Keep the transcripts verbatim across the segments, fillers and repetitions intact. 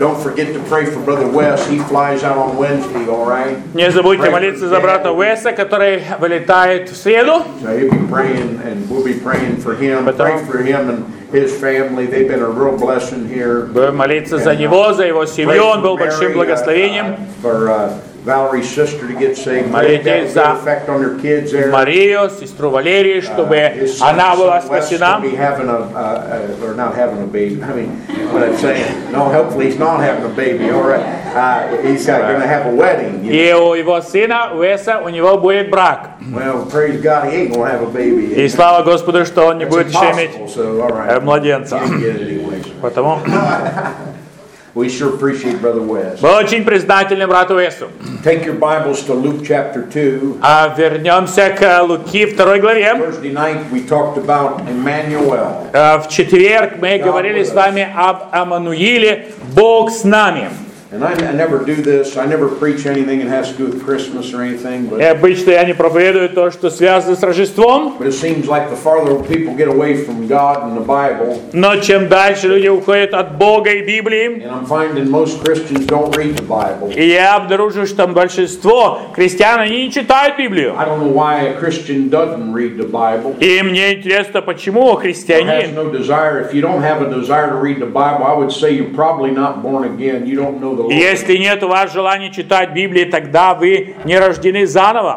Don't forget to pray for Brother Wes. He flies out on Wednesday, all right? Не забудьте молиться за брата Уэса, который вылетает в среду. So he'll be praying, and we'll be praying for him. Pray for him and his family. They've been a real blessing here. Будем молиться за него, за его семью. Он был большим благословением. For uh, Valerie's sister to get saved. Молитесь за Марию, сестру Валерии, чтобы она была спасена. Or not having a baby. I mean, what I'm saying. No, hopefully he's not having a baby. All right. Uh, he's going to have a wedding. И у его сына Уэса у него будет брак. Well, praise God, he ain't going to have a baby. И слава Господу, что он не будет еще иметь младенца. Потому we sure appreciate Brother Wes. Мы очень признательны брату Уэсу. Take your Bibles to Luke chapter two. А вернемся к Луки второй главе. Thursday night we talked about Emmanuel. В четверг мы говорили с вами об Аммануиле, Бог с нами. And I, I never do this. I never preach anything that has to do with Christmas or anything. But, И обычно я не проповедую то, что связано с Рождеством. But it seems like the farther people get away from God and the Bible. Но чем дальше люди уходят от Бога и Библии. And I'm finding most Christians don't read the Bible. И я обнаружил, что большинство христиан они не читают Библию. I don't know why a Christian doesn't read the Bible. И мне интересно, почему христианин. Has no desire. If you don't have a desire to read the Bible, I would say you're probably not born again. You don't know the. Если нет у вас желания читать Библию, тогда вы не рождены заново.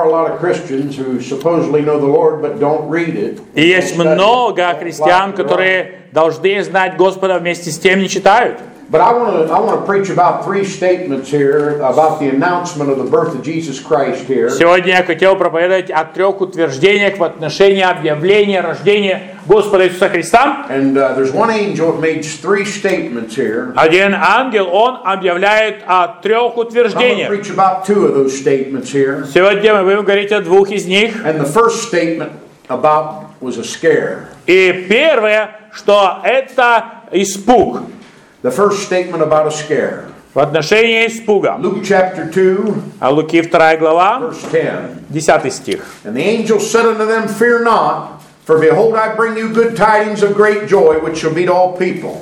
И есть много христиан, которые должны знать Господа, вместе с тем не читают. But I want to I want to preach about three statements here about the announcement of the birth of Jesus Christ here. Сегодня я хотел проповедовать о трех утверждениях в отношении объявления рождения Господа Иисуса Христа. And uh, there's one angel that makes three statements here. Один ангел, он объявляет о трех утверждениях. I'm going to preach about two of those statements here. Сегодня мы будем говорить о двух из них. And the first statement about was a scare. И первое, что это испуг. The first statement about a scare. В отношении испуга. Luke chapter two, а Луки вторая глава, verse ten. десятый стих. And the angel said unto them, Fear not, for behold, I bring you good tidings of great joy, which shall be to all people.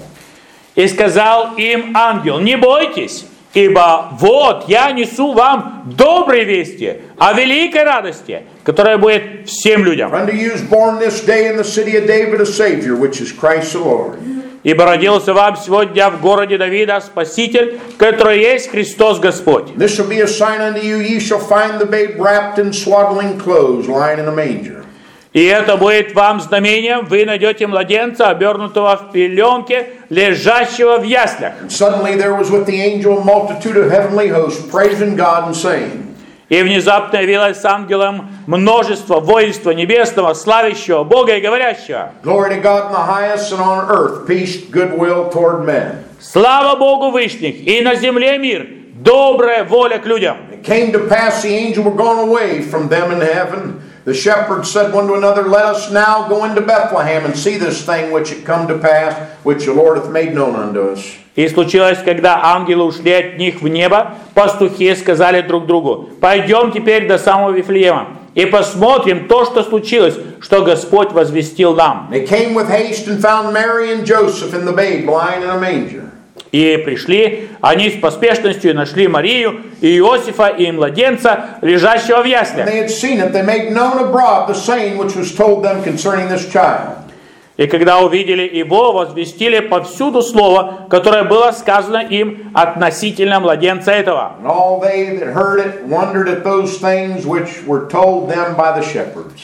И сказал им ангел: не бойтесь, ибо вот я несу вам добрые вести о великой радости, которая будет всем людям. For unto you is born this day in the city of David a Savior, which is Christ the Lord. Ибо родился вам сегодня в городе Давида Спаситель, который есть Христос Господь. This shall be a sign unto you: ye shall find the babe wrapped in swaddling clothes, lying in a manger. И это будет вам знамением: вы найдете младенца, обернутого в пеленке, лежащего в яслях. And suddenly there was with the angel a multitude of heavenly hosts, praising God and saying. И внезапно явилось с ангелом множество воинства небесного, славящего Бога и говорящего: Glory to God in the highest, and on earth peace, goodwill toward men. Слава Богу вышних, и на земле мир, добрая воля к людям. It came to pass, the angel were gone away from them in heaven. The shepherds said one to another, Let us now go into Bethlehem and see this thing which it come to pass, which the Lord hath made known unto us. И случилось, когда ангелы ушли от них в небо, пастухи сказали друг другу: пойдем теперь до самого Вифлеема и посмотрим то, что случилось, что Господь возвестил нам. They came with haste and found Mary and Joseph and the babe lying in a manger. И пришли они с поспешностью и нашли Марию и Иосифа и младенца, лежащего в яслях. They had seen it, they made known abroad the saying which was told them concerning this child. И когда увидели его, возвестили повсюду слово, которое было сказано им относительно младенца этого. And all they that heard it wondered at those things which were told them by the shepherds.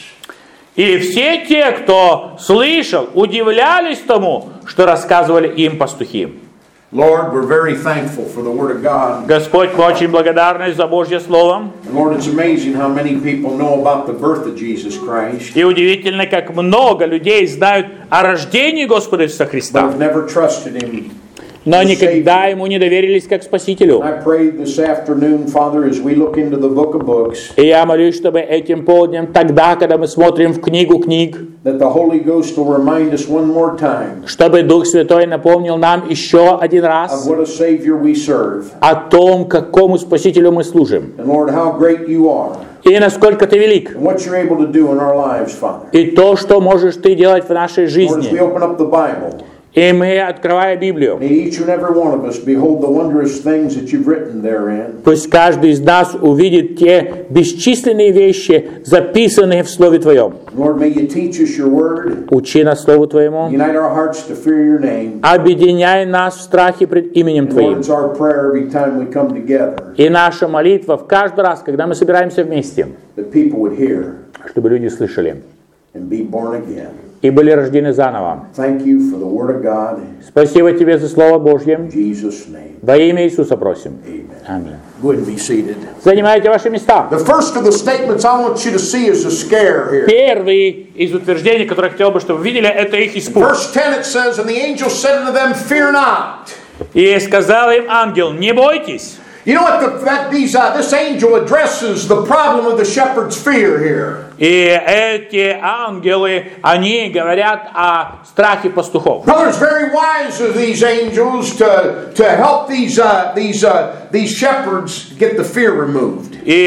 И все те, кто слышал, удивлялись тому, что рассказывали им пастухи. Lord, we're very thankful for the Word of God. Господь, мы очень благодарны за Божье Слово. Lord, it's amazing how many people know about the birth of Jesus Christ. И удивительно, как много людей знают о рождении Господа Иисуса Христа. But have never trusted Him. Но никогда Ему не доверились как Спасителю. I pray this afternoon, Father, as we look into the book of books, И я молюсь, чтобы этим полднем, тогда, когда мы смотрим в книгу книг, that the Holy Ghost will remind us one more time чтобы Дух Святой напомнил нам еще один раз of what a Savior we serve. о том, какому Спасителю мы служим. And Lord, how great you are. И насколько Ты велик. And what you're able to do in our lives, Father. И то, что можешь Ты делать в нашей Lord, as жизни. we open up the Bible, И мы, открывая Библию, may each and every one of us behold the wondrous things that you've written therein. пусть каждый из нас увидит те бесчисленные вещи, записанные в Слове Твоем. Lord, may you teach us your word. Учи нас Слову Твоему. Unite our hearts to fear your name. Объединяй нас в страхе пред именем And Lord, Твоим. it's our prayer every time we come together И наша молитва в каждый раз, когда мы собираемся вместе, that people would hear чтобы люди слышали and be born again. и были рождены заново. Thank you for the word of God. Спасибо Тебе за Слово Божье. In Jesus' name. Во имя Иисуса просим. Amen. Аминь. Go ahead and be seated. Занимайте ваши места. The first of the statements I want you to see is a scare here. Первый из утверждений, которое я хотел бы, чтобы вы видели, это их испуг. Verse ten it says, and the angel said unto them, fear not. И сказал им ангел: не бойтесь. You know what? The, that these uh, this angel addresses the problem of the shepherd's fear here. И эти ангелы, они говорят о страхе пастухов. Brother, it's very wise of these angels to to help these uh, these uh, these shepherds get the fear removed. И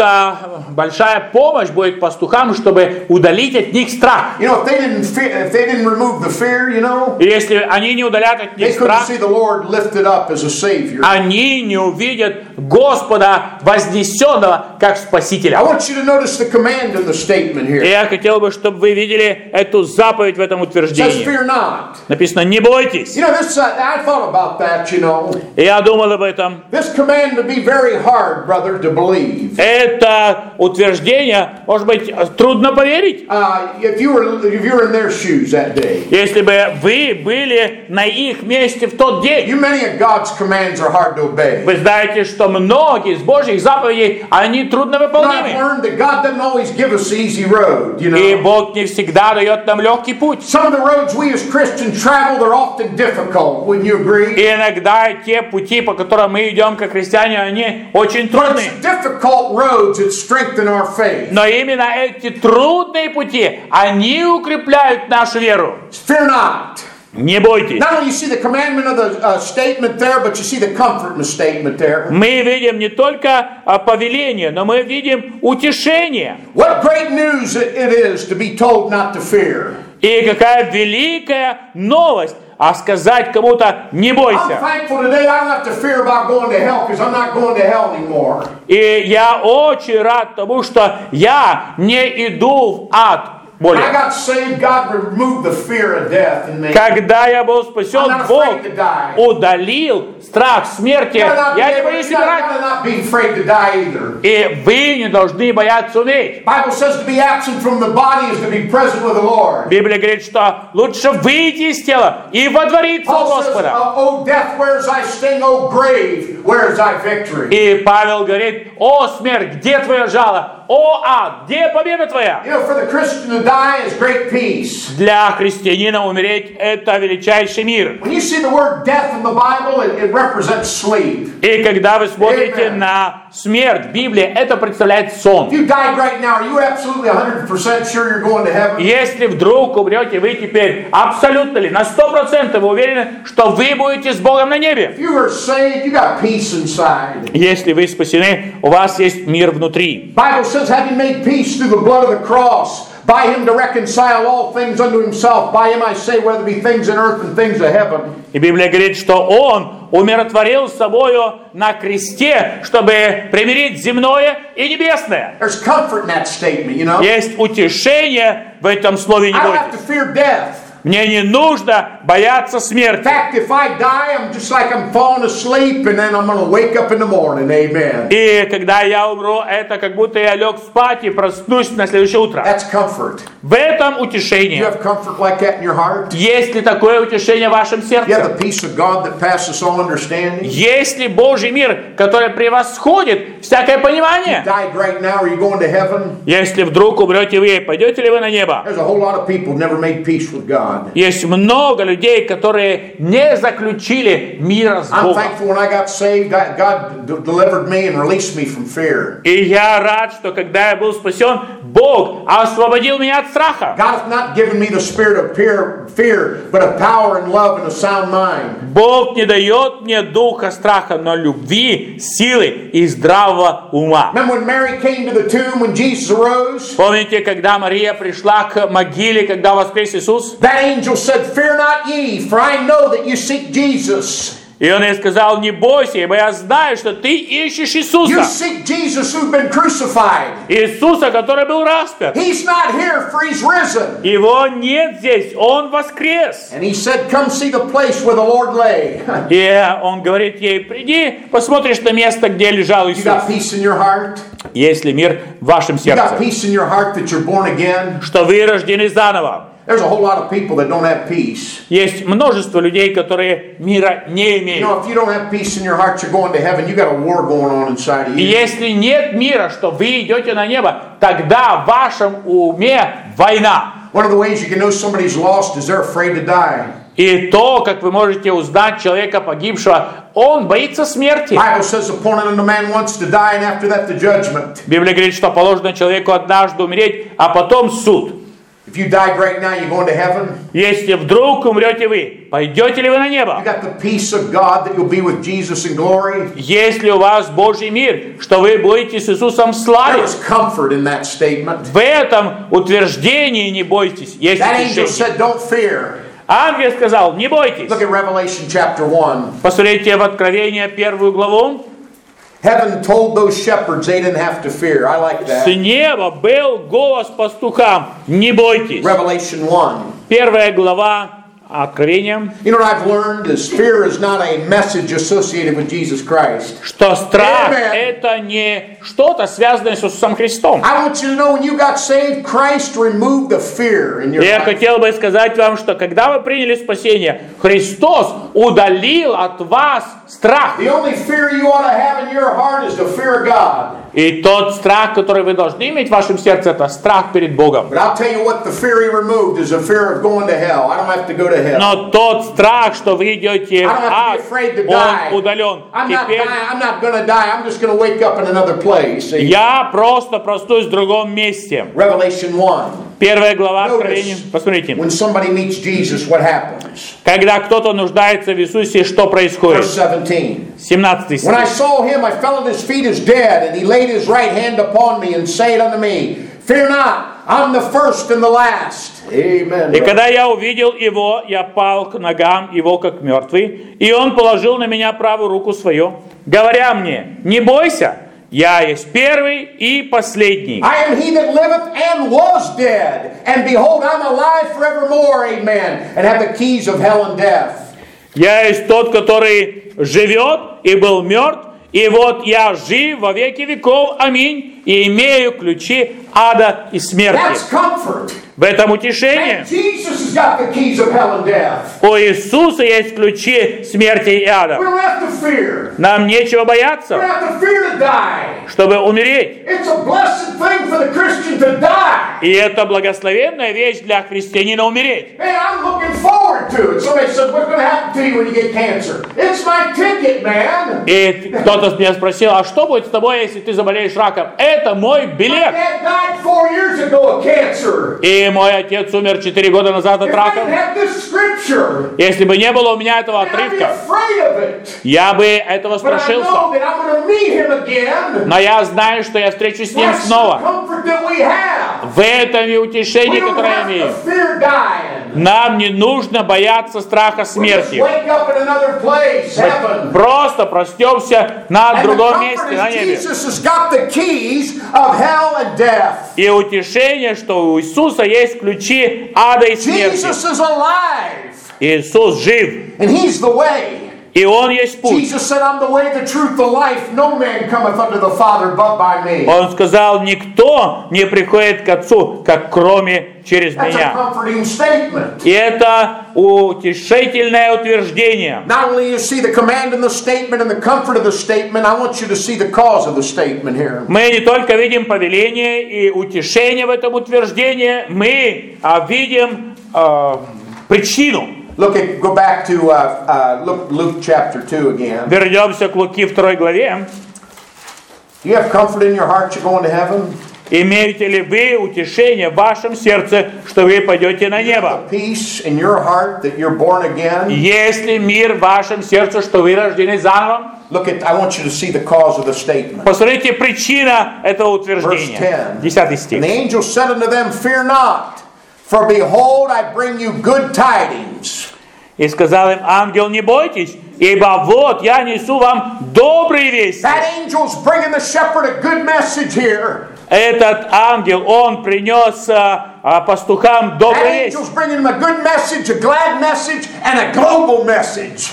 это большая помощь будет пастухам, чтобы удалить от них страх. You know, if they didn't fear, if they didn't remove the fear, you know, И если они не удалят от they них couldn't страх, see the Lord lifted up as a Savior. они не увидят Господа вознесенного как I Спасителя. want you to notice the command in the statement И here. я хотел бы, чтобы вы видели эту заповедь в этом It says, утверждении. fear not. Написано: не бойтесь. You know, this, uh, I thought about that, you know. И я думал об этом. This command would be very hard, brother, to believe. Это утверждение, может быть, трудно поверить, Uh, if you were if you were in their shoes that day. если бы вы были на их месте в тот день. You many of God's commands are hard to obey. Вы знаете, что многие из Божьих заповедей, они трудно You know, I've выполнимы. learned that God doesn't always give us the easy road, you И know. Бог не всегда дает нам легкий путь. Some of the roads we as Christians travel, they're often difficult. Wouldn't you agree? И иногда те пути, по которым мы идем как христиане, они очень But трудные. it's difficult roads that strengthen our faith. Но именно эти трудные пути, они укрепляют нашу веру. Fear not. Не бойтесь. Not only you see the commandment of the uh, statement there, but you see the comfort in the statement there. Мы видим не только а, повеление, но мы видим утешение. What great news it it is to be told not to fear. И какая великая новость, а сказать кому-то: не I'm бойся. thankful today I don't have to fear about going to hell because I'm not going to hell anymore. И я очень рад тому, что я не иду в ад When I более. got saved, God removed the fear of death in me. Когда я был I'm спасен, not Бог afraid to die. удалил страх смерти. You gotta not be Я не able- боюсь you gotta- умирать. gotta not be afraid to die either. И вы не должны бояться умереть. Bible says to be absent from the body is to be present with the Lord. Библия говорит, что лучше выйти из тела и водвориться у Paul says, Господа. uh, "O death, where is thy sting? O grave, where is thy victory?" И Павел говорит: о смерть, где твое жало? О ад, где победа твоя? You know, for the Christian to die is great peace. Для христианина умереть — это величайший мир. When you see the word death in the Bible, it, it represents sleep. И когда вы смотрите Amen. на смерть в Библии, это представляет сон. If you died right now, are you absolutely one hundred percent sure you're going to heaven? Если вдруг умрете вы теперь, абсолютно ли, на сто процентов вы уверены, что вы будете с Богом на небе? If you are saved, you got peace inside. Если вы спасены, у вас есть мир внутри. Bible says, having made peace through the blood of the cross, by him to reconcile all things unto himself. By him I say, whether be things in earth and things of heaven. И Библия говорит, что Он умиротворил собою на кресте, чтобы примирить земное и небесное. There's comfort in that statement, you know. Есть утешение в этом слове «не I don't have to бойтесь». fear death. Мне не нужно бояться In смерти. fact, if I die, I'm just like I'm falling asleep, and then I'm going to wake up in the morning. Amen. И когда я умру, это как будто я лег спать и проснусь на следующее утро. That's comfort. В этом Do you утешение. have comfort like that in your heart? Есть ли такое утешение в вашем You have сердце? the peace of God that passes all understanding? Есть ли Божий мир, который превосходит всякое понимание? Died right now, are you going to heaven? Если вдруг умрете вы, пойдете ли вы на небо? There's a whole lot of people who never made peace with God. Есть много людей, которые не заключили мира с I'm Богом. thankful when I got saved, I- God d- delivered me and released me from fear. И я рад, что когда я был спасен, Бог освободил меня от страха. God hath not given me the spirit of fear, fear, but of power and love and a sound mind. Бог не дает мне духа страха, но любви, силы и здравого ума. Remember when Mary came to the tomb when Jesus arose? Помните, когда Мария пришла к могиле, когда воскрес Иисус? That angel said, "Fear not, not ye, for I know that you seek Jesus. И он ей сказал: не бойся, ибо я знаю, что ты ищешь You Иисуса. seek Jesus who's been crucified. Иисуса, который был распят. He's not here, for he's risen. Его нет здесь, он воскрес. And he said, come see the place where the Lord lay. И он говорит ей: приди, посмотришь на место, где лежал You Иисус. got peace in your heart? Есть ли мир в вашем You got сердце? peace in your heart that you're born again? Что вы рождены заново. There's a whole lot of people that don't have peace. Есть множество людей, которые мира не You имеют. know, if you don't have peace in your heart, you're going to heaven. You got a war going on inside of И you. если нет мира, что вы идете на небо, тогда в вашем уме война. One of the ways you can know somebody's lost is they're afraid to die. И то, как вы можете узнать человека погибшего, он боится смерти. Bible says appointed unto man once to die, and after that the judgment. Библия говорит, что положено человеку однажды умереть, а потом суд. If you died right now, you're going to heaven. Если вдруг умрете вы, пойдете ли вы на You небо? got the peace of God that you'll be with Jesus in glory. Есть ли у вас Божий мир, что вы будете с Иисусом в There славе? is comfort in that statement. В этом утверждении не бойтесь. Есть That angel утешение. said, don't fear. Ангел сказал: не бойтесь. Look at Revelation chapter one. Посмотрите в Откровение первую главу. Heaven told those shepherds they didn't have to fear. I like С that. неба был голос пастухам: не бойтесь. Revelation one. Первая глава Откровения, You know what I've learned is fear is not a message associated with Jesus Christ. что страх Amen. это не что-то связанное с Иисусом Христом. I want you to know when you got saved, Christ removed the fear in your Я life. хотел бы сказать вам, что когда вы приняли спасение, Христос удалил от вас страх. The only fear you ought to have in your heart is the fear of God. И тот страх, который вы должны иметь в вашем сердце, это страх перед Богом. But I'll tell you what the fear he removed is the fear of going to hell. I don't have to go to hell. Но тот страх, что вы идете в I don't have ад, to be afraid to die. он удален. I'm not Теперь dying. I'm not going to die. I'm just going to wake up in another place. See? я просто проснусь в другом месте. Revelation one. Первая глава Notice, Откровения. Посмотрите. when somebody meets Jesus, what happens? Когда кто-то нуждается в Иисусе, что происходит? Verse seventeen. семнадцатый When I стих. saw him, I fell at his feet as dead, and he laid his right hand upon me and said unto me, Fear not, I'm the first and the last. Amen. И когда я увидел его, я пал к ногам его как мертвый, и он положил на меня правую руку свою, говоря мне: не бойся, я есть первый и последний. I am he that liveth and was dead, and behold, I'm alive forevermore, amen, and have the keys of hell and death. Я есть тот, который живет и был мертв, и вот я жив во веки веков, аминь, и имею ключи ада и смерти. That's comfort. В этом утешение. And Jesus has got the keys of hell and death. У Иисуса есть ключи смерти и We ада. don't have to fear. Нам нечего We don't бояться, have to fear to die. чтобы умереть. It's a blessed thing for the Christian to die. И это благословенная вещь для христианина умереть. Man, I'm looking forward to it. Somebody said, what's going to happen to you when you get cancer? It's my ticket, man. И кто-то меня спросил: а что будет с тобой, если ты заболеешь раком? Это мой My билет. dad died four years ago of cancer. И мой отец умер четыре года назад от If I рака. didn't have this scripture, Если бы не было у меня этого I'd be отрывка, afraid of it. я бы этого But I страшился. know that I'm going to meet him again. Но я знаю, что я встречусь с ним That's the снова. comfort that we have. В этом и We утешение, don't которое я have имею. to fear dying. Нам не нужно бояться страха We just смерти. wake up in another place, heaven. Просто простемся на And the другом comfort месте, на is небе. Jesus has got the keys of hell and death. И утешение, что у Иисуса есть ключи ада и смерти. Jesus is alive, Иисус жив, and He's the way. и Он есть путь. Jesus said, I'm the way, the truth, the life. No man cometh unto the Father but by me. Он сказал: никто не приходит к Отцу, как кроме через That's a меня. comforting statement. И это утешительное утверждение. Not only you see the command in the statement and the comfort of the statement, I want you to see the cause of the statement here. Мы не только видим повеление и утешение в этом утверждении, мы а, видим а, причину. Look at, go back to uh, uh, look, Luke chapter two again. Вернемся к Луки второй главе. You have comfort in your heart you're going to heaven? Имеете ли вы утешение в вашем сердце, что вы пойдете на небо? Peace in your heart that you're born again? Есть ли мир в вашем сердце, что вы рождены заново? Look at, I want you to see the cause of the statement. Посмотрите, причина этого Verse утверждения. ten. Десятый And стих. the angel said unto them, Fear not, for behold, I bring you good tidings. И сказал им ангел: не бойтесь, ибо вот я несу вам добрые вести. That angel's bringing the shepherd a good message here. Этот ангел, он принес а, а, пастухам That добрую весть. angel's bringing him a good message, a glad message, and a global message.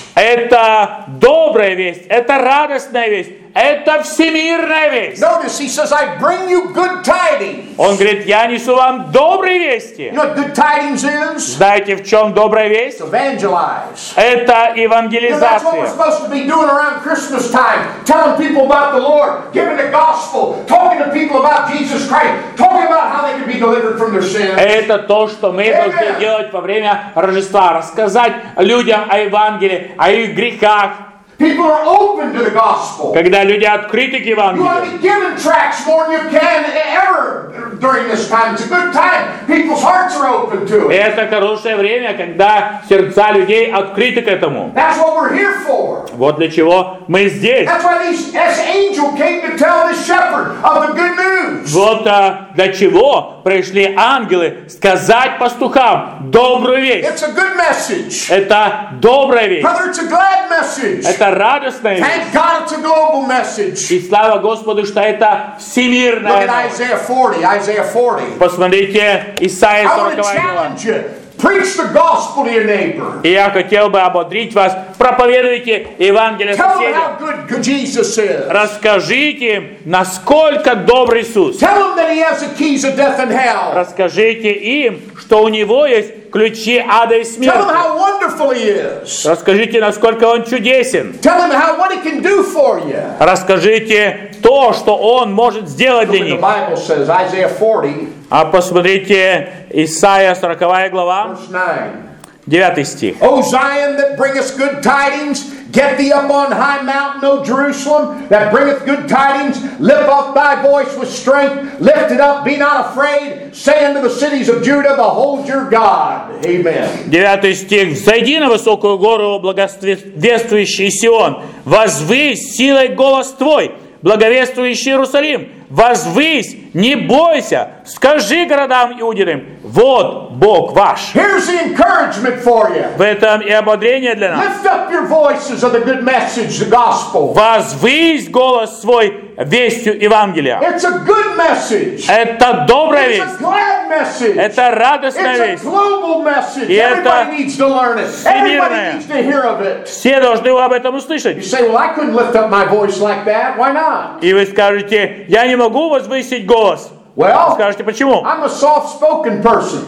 Это добрая весть, это радостная весть, это всемирная весть. Notice he says, I bring you good tidings. Он говорит: я несу вам добрые You вести. know what good tidings is? Знаете, в чем добрая весть? To evangelize. Это You know, that's what we're евангелизация. supposed to be doing around Christmas time. Telling people about the Lord, giving the gospel, talking to people about Jesus Christ, talking about how they can be delivered from their sins. Это то, что мы должны делать во время Рождества. Рассказать людям о Евангелии, о их грехах. People are open to the gospel. Когда люди открыты к You want to Евангелию. be giving tracts more than you can ever during this time. It's a good time. People's hearts are open to it. Это хорошее время, когда сердца людей открыты к этому. That's what we're here for. Вот для чего мы здесь. That's why these, this angel came to tell this shepherd of the good news. Вот а, для чего пришли ангелы сказать пастухам добрую весть. It's a good message. Это добрая весть. Brother, it's a glad message. Это радостная весть. Thank God it's a global message. И слава Господу, что это Look всемирная at новость. Isaiah forty. Isaiah forty. Посмотрите, Исайя I want to сороковая глава. challenge you. Preach the gospel to your neighbor. И я хотел бы ободрить вас. Проповедуйте Евангелие Tell them соседям. how good, good Jesus is. Расскажите им, насколько добрый Иисус. Tell them that He has the keys of death and hell. Расскажите им, что у Него есть ключи ада и Tell them смерти. how wonderful He is. Расскажите, насколько Он чудесен. Tell them how what He can do for you. Расскажите то, что Он может сделать для Look what the них. Bible says, Isaiah forty, А посмотрите, Исайя сороковая глава, verse nine. девятый стих. O Zion, that bringeth good tidings, get thee up on high mountain, O Jerusalem, that bringeth good tidings, lift up thy voice with strength, lift it up, be not afraid, say unto the cities of Judah, behold your God. Amen. Девятый стих. «Взойди на высокую гору, благовествующий Сион, возвысь силой голос твой, благовествующий Иерусалим, возвысь, не бойся, скажи городам Иудиным, вот Бог ваш». Here's the encouragement for you. В этом и ободрение для нас. Lift up your voices of the good message, the gospel. Возвысь голос свой вестью Евангелия. It's a good message. Это добрая It's a весть. glad message. Это радостная It's a весть. global message. И это Everybody needs to learn it. всемирная. Everybody needs to hear of it. Все должны об этом You услышать. say, well, I couldn't lift up my voice like that. Why not? И вы скажете: я не могу возвысить голос. Well, Скажете, почему? I'm a soft-spoken person.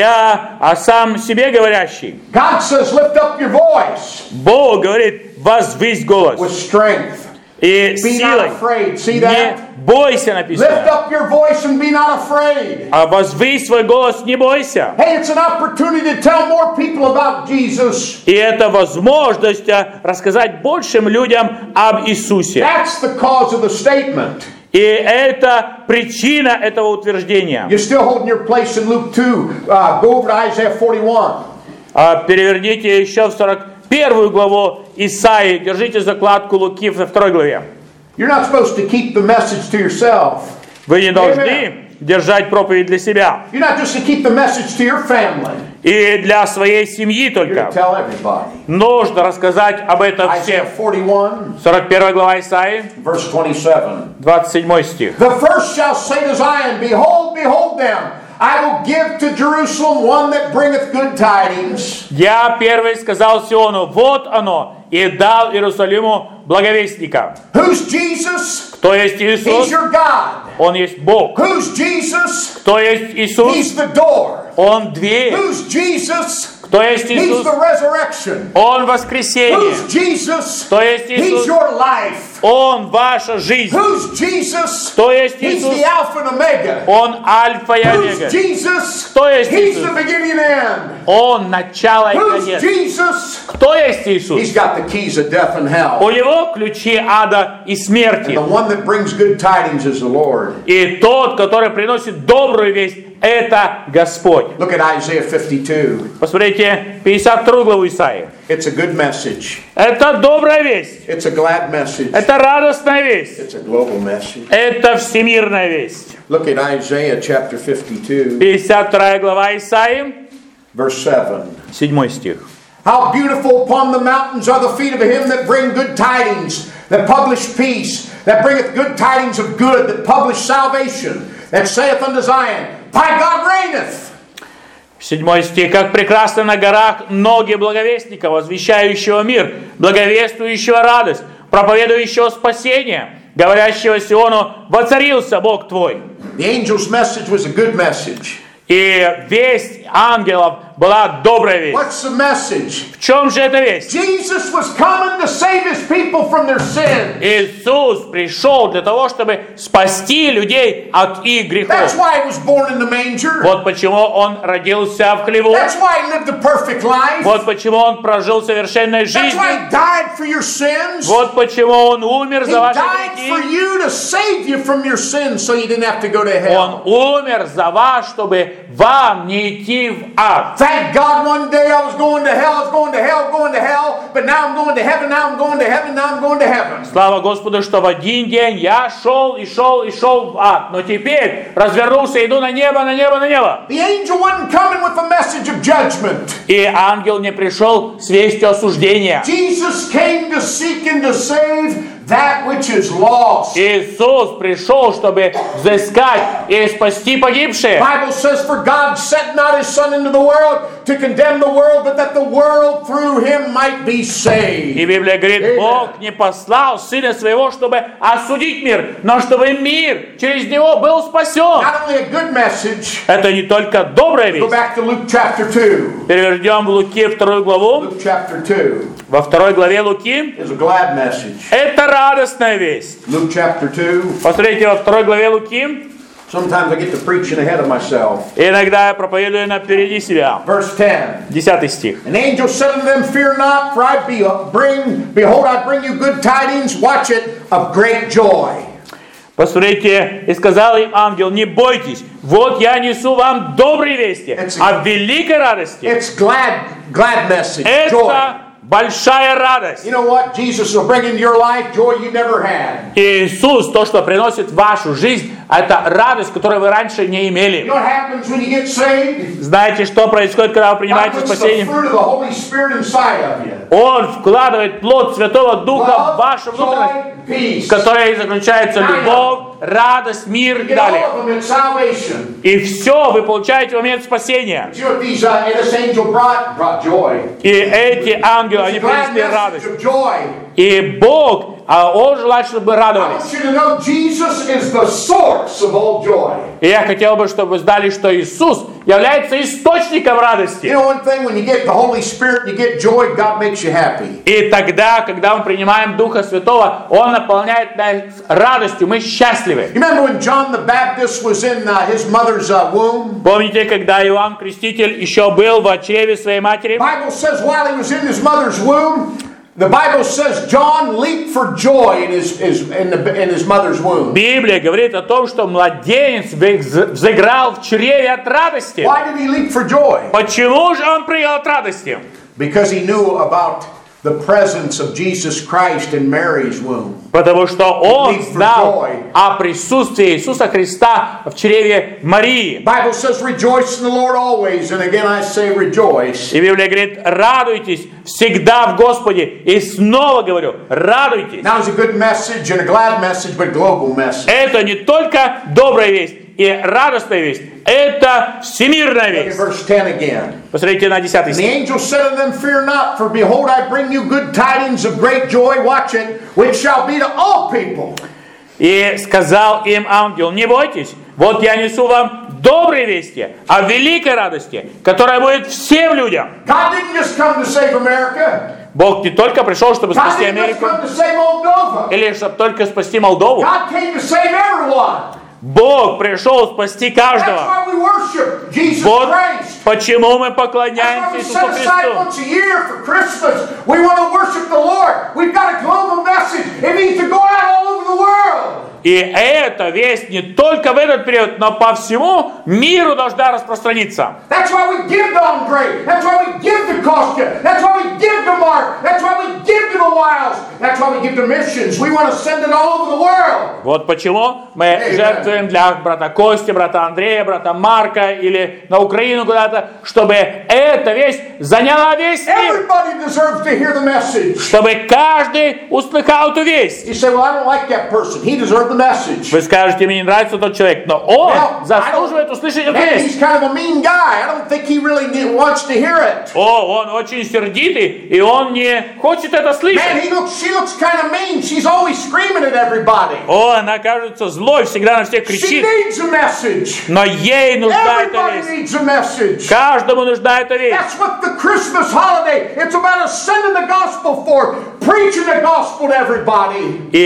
Я о сам себе говорящий. God says, lift up your voice Бог говорит: возвысь голос. with strength. И Be not силой. afraid. See Не that? бойся, Lift написано. up your voice and be not afraid. А возвысь свой голос, не бойся. Hey, it's an opportunity to tell more people about Jesus. И это возможность а, рассказать большим людям об Иисусе. That's the cause of the statement. И это причина этого утверждения. You're still holding your place in Luke two. Uh, go over to Isaiah forty-one. А, Переверните еще в сорок первую главу Исаии. Держите закладку Луки во второй главе. You're not supposed to keep the message to yourself. Вы не должны держать проповедь для себя. You're not just to keep the message to your family. И для своей семьи You're только. to tell everybody. Нужно рассказать об этом Isaiah всем. forty-one, сорок первая глава Исаии, verse twenty-seven. двадцать седьмой стих. The first shall say to Zion, Behold, behold them. I will give to Jerusalem one that bringeth good tidings. Я первый сказал Сиону: вот оно, и дал Иерусалиму благовестника. Who's Jesus? Кто есть He's Иисус? your God. Он есть Бог. Who's Jesus? Кто есть Иисус? He's the door. Он дверь. Who's Jesus? Кто есть He's Иисус? the resurrection. Он воскресение. Who's Jesus? Кто есть He's Иисус? your life. Он ваша жизнь. Who's Jesus? Кто есть He's Иисус? the Alpha and Omega. Он Альфа и Омега. Who's Jesus? Кто есть He's Иисус? the beginning and end. Он начало и Who's конец. Jesus? Кто есть Иисус? He's got the keys of death and У hell. него ключи ада и And смерти. the one that brings good tidings is the Lord. И тот, который приносит добрую весть, это Господь. Look at Isaiah fifty-two. Посмотрите пятьдесят вторую главу Исаии. It's a good message. Это добрая весть. It's a glad message. Это радостная весть. It's a global message. Это всемирная весть. Look at Isaiah chapter fifty-two, пятьдесят вторая глава Исаии, verse seven. седьмой стих. How beautiful upon the mountains are the feet of him that bring good tidings, that publish peace, that bringeth good tidings of good, that publish salvation, that saith unto Zion, Thy God reigneth. Седьмой стих. «Как прекрасно на горах ноги благовестника, возвещающего мир, благовествующего радость, проповедующего спасение, говорящего Сиону, воцарился Бог твой». The angel's message was a good message. И весть ангелов была добрая весть. What's the message? В чем же эта весть? Jesus was coming to save his people from their sin. Иисус пришел для того, чтобы спасти людей от их грехов. That's why he was born in the manger. Вот почему Он родился в хлеву. That's why he lived a perfect life. Вот почему Он прожил совершенной That's жизнью. why he died for your sins. Вот почему Он умер He за ваши died for грехи. you to save you from your sins so you didn't have to go to Он hell. умер за вас, чтобы вам не идти в ад. Thank God one day I was going to hell, I was going to hell, going to hell, but now I'm going to heaven, now I'm going to heaven, now I'm going to heaven. Слава Господу, что в один день я шел и шел и шел в ад. Но теперь развернулся, иду на небо, на небо, на небо. The angel wasn't coming with a message of judgment. И ангел не пришел с вестью осуждения. Jesus came to seek and to save that which is lost. Иисус пришел, чтобы взыскать и спасти погибшие. Bible says, for God sent not his son into the world to condemn the world, but that the world through him might be saved. И Библия говорит, Бог не послал Сына Своего, чтобы осудить мир, но чтобы мир через Него был спасен. Not only a good message. Это не только добрая Go весть. back to Luke chapter two. Перевернем в Луки вторую главу. Luke chapter two Во второй главе Луки is a glad message. это радостная весть. Luke chapter two. Посмотрите, во второй главе Луки. Sometimes I get to preaching ahead of myself. Иногда я проповедую напереди себя. Verse ten. Десятый стих. An angel said unto them, Fear not, for I be, bring, behold, I bring you good tidings, watch it, of great joy. Посмотрите, и сказал им ангел, не бойтесь, вот я несу вам добрые вести, о великой радости. It's glad, glad message, joy. Это большая радость. You know what? Jesus will bring into your life joy you never had. Иисус, то, что приносит в вашу жизнь, это радость, которую вы раньше не You имели. know what happens when you get saved? Знаете, что происходит, когда вы God принимаете puts the спасение? fruit of the Holy Spirit inside of you. Он вкладывает плод Святого Духа в Love, вашу внутренность, joy, peace. в которой заключается любовь, радость, мир и You get далее. all of them in salvation. И все вы получаете в момент спасения. You know what these, uh, this angel brought? Brought joy. И эти ангелы, они It's a glad принесли message радость. of joy. И Бог, а Он желает, чтобы вы I радовались. want you to know Jesus is the source of all joy. И я хотел бы, чтобы вы знали, что Иисус является источником You радости. know one thing, when you get the Holy Spirit and you get joy, God makes you happy. И тогда, когда мы принимаем Духа Святого, Он наполняет нас радостью, мы счастливы. You remember when John the Baptist was in uh, his mother's uh, womb? Помните, когда Иоанн Креститель еще был в чреве своей матери? The Bible says while he was in his mother's womb, the Bible says John leaped for joy in his, his, in, the, in his mother's womb. Библия говорит о том, что младенец взыграл в чреве от радости. Why did he leap for joy? Почему же он прыгал от радости? Because he knew about the presence of Jesus Christ in Mary's womb. Потому что он Leap for знал joy. о присутствии Иисуса Христа в чреве Марии. The Bible says rejoice in the Lord always, and again I say rejoice. И Библия говорит, радуйтесь всегда в Господе. И снова говорю, радуйтесь. Now it's a good message and a glad message, but global message. Это не только добрая весть и радостная весть, это всемирная Look at весть. verse ten again. Посмотрите на десятый And the стих. angel said unto them, Fear not, for behold, I bring you good tidings of great joy, watch it, which shall be to all people. И сказал им ангел, не бойтесь, вот я несу вам добрые вести о великой радости, которая будет всем людям. God didn't just come to save America. Бог не только пришел, чтобы God спасти didn't just Америку, come to save Moldova. или чтобы только спасти Молдову. God came to save everyone. Бог пришел спасти That's каждого. why we worship Jesus Вот Christ. почему мы That's why поклоняемся we Иисусу set aside Христу. once a year for Christmas. We want to worship the Lord. We've got a global message. It needs to go out all over the world. И эта весть не только в этот период, но по всему миру должна распространиться. That's why we give to Andre. That's why we give to Kostya. That's why we give to Mark. That's why we give to the Wilds. That's why we give to missions. We want to send it all over the world. Вот почему мы Amen. жертвуем для брата Кости, брата Андрея, брата Марка или на Украину куда-то, чтобы эта весть заняла весь мир. Everybody deserves to hear the message. Чтобы каждый услыхал эту весть. You say, well, I don't like that person. He deserved the message. Вы скажете, мне не нравится тот человек, но он Well, заслуживает услышать эту Man, весть. he's kind of a mean guy. I don't think he really need, wants to hear it. О, он очень сердитый, и он не хочет это Man, слышать. he looks, she looks kind of mean. She's always screaming at everybody. О, она кажется злой, всегда на всех She кричит. needs a message. Но ей нужна эта Everybody весть. needs a message. Каждому нужна эта весть. That's what the Christmas holiday, it's about us sending the gospel forth, preaching the gospel to everybody. И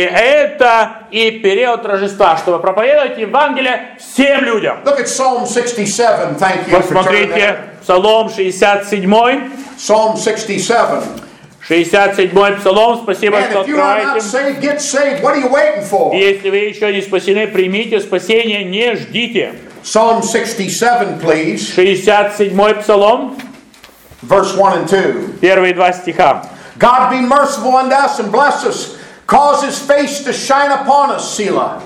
это и период Рождества, чтобы проповедовать Евангелие всем людям. Look at Psalm sixty-seven. Thank you for turning Посмотрите, there. Псалом шестьдесят семь. Psalm sixty-seven. шестьдесят седьмой Псалом, спасибо, And что if you are not открываете. saved, get saved. What are you waiting for? Если вы еще не спасены, примите спасение, не ждите. Psalm sixty-seven, please. шестьдесят седьмой Псалом, Verse one and two. первые два стиха. God be merciful unto us and bless us. Cause his face to shine upon us, Selah.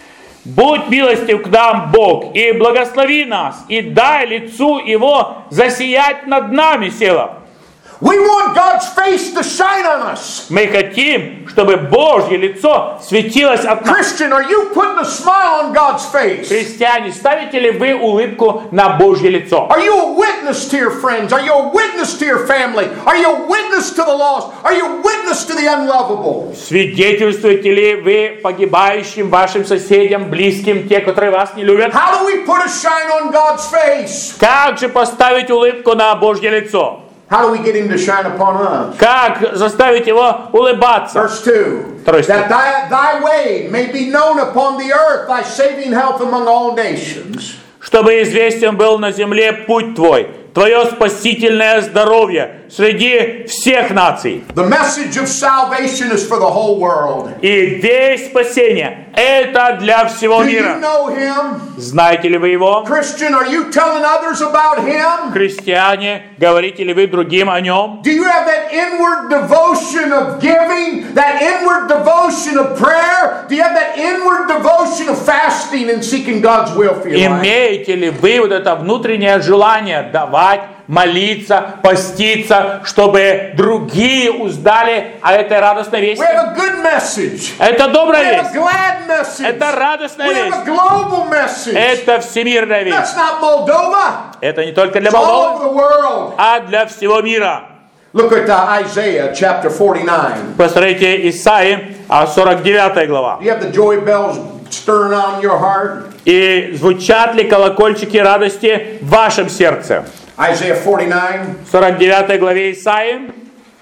«Будь милостив к нам, Бог, и благослови нас, и дай лицу Его засиять над нами, Села». We want God's face to shine on us. Мы хотим, чтобы Божье лицо светилось от нас. Christian, are you putting a smile on God's face? Христиане, ставите ли вы улыбку на Божье лицо? Are you a witness to your friends? Are you a witness to your family? Are you a witness to the lost? Are you a witness to the unlovable? Свидетельствуете ли вы погибающим, вашим соседям, близким, те, которые вас не любят? How do we put a shine on God's face? Как же поставить улыбку на Божье лицо? How do we get him to shine upon us? Как заставить его улыбаться? Verse two. Второй стих. That thy, thy way may be known upon the earth, thy saving health among all nations. Чтобы известен был на земле путь твой, твое спасительное здоровье среди всех наций. The message of salvation is for the whole world. И весть спасения – это для всего Do you мира. know him? Знаете ли вы его? Christian, are you telling others about him? Христиане, говорите ли вы другим о нем? Do you have that inward devotion of giving, that inward devotion of prayer? Do you have that inward devotion of fasting and seeking God's will for your life? Имеете ли вы вот это внутреннее желание давать, молиться, поститься, чтобы другие узнали о этой радостной We вести? have a good message. Это We добрая have a весть. glad message. Это радостная We have a весть. global message. Это всемирная весть. That's not Moldova. Это не только для It's all Молдовы, over the world. а для всего мира. Look at uh, Isaiah chapter forty-nine. Посмотрите Исаии, а, сорок девятая глава. Do you have the joy bells stirring on your heart? И звучат ли колокольчики радости в вашем сердце? Isaiah forty-nine, В сорок девятой главе Исаии,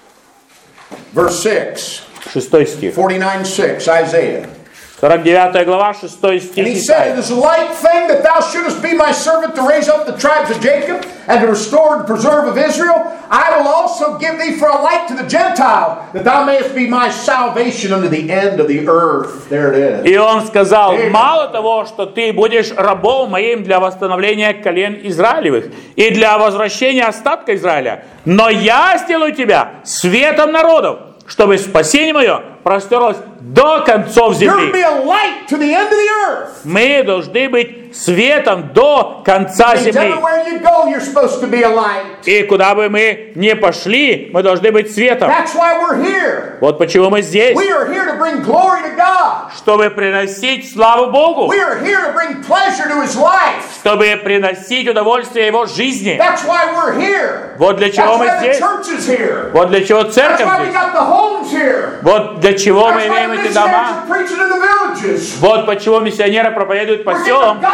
verse six. шестой стих. forty-nine six, Isaiah. сорок девятая глава, шестой стих And he said, It Исаии. is a light thing that thou shouldest be my servant to raise up the tribes of Jacob and to restore and preserve of Israel. I will also give thee for a light to the Gentile, that thou mayest be my salvation unto the end of the earth. There it is. И он сказал: мало того, что ты будешь рабом моим для восстановления колен Израилевых и для возвращения остатка Израиля, но я сделаю тебя светом народов, чтобы спасение мое простерлось до концов You're to земли. be a light to the end of the earth. Мы должны быть светом до конца And земли. everywhere you go, you're supposed to be a light. И куда бы мы ни пошли, мы должны быть светом. That's why we're here. Вот почему мы здесь. We are here to bring glory to God. Чтобы приносить славу Богу. We are here to bring pleasure to His life. Чтобы приносить удовольствие Его жизни. That's why we're here. Вот для чего That's мы why the здесь. church is here. Вот для чего That's церковь why we здесь. got the homes here. Вот для чего мы That's why имеем the эти missionaries дома. are preaching in the villages. Вот почему миссионеры проповедуют по We're getting селам. the gospel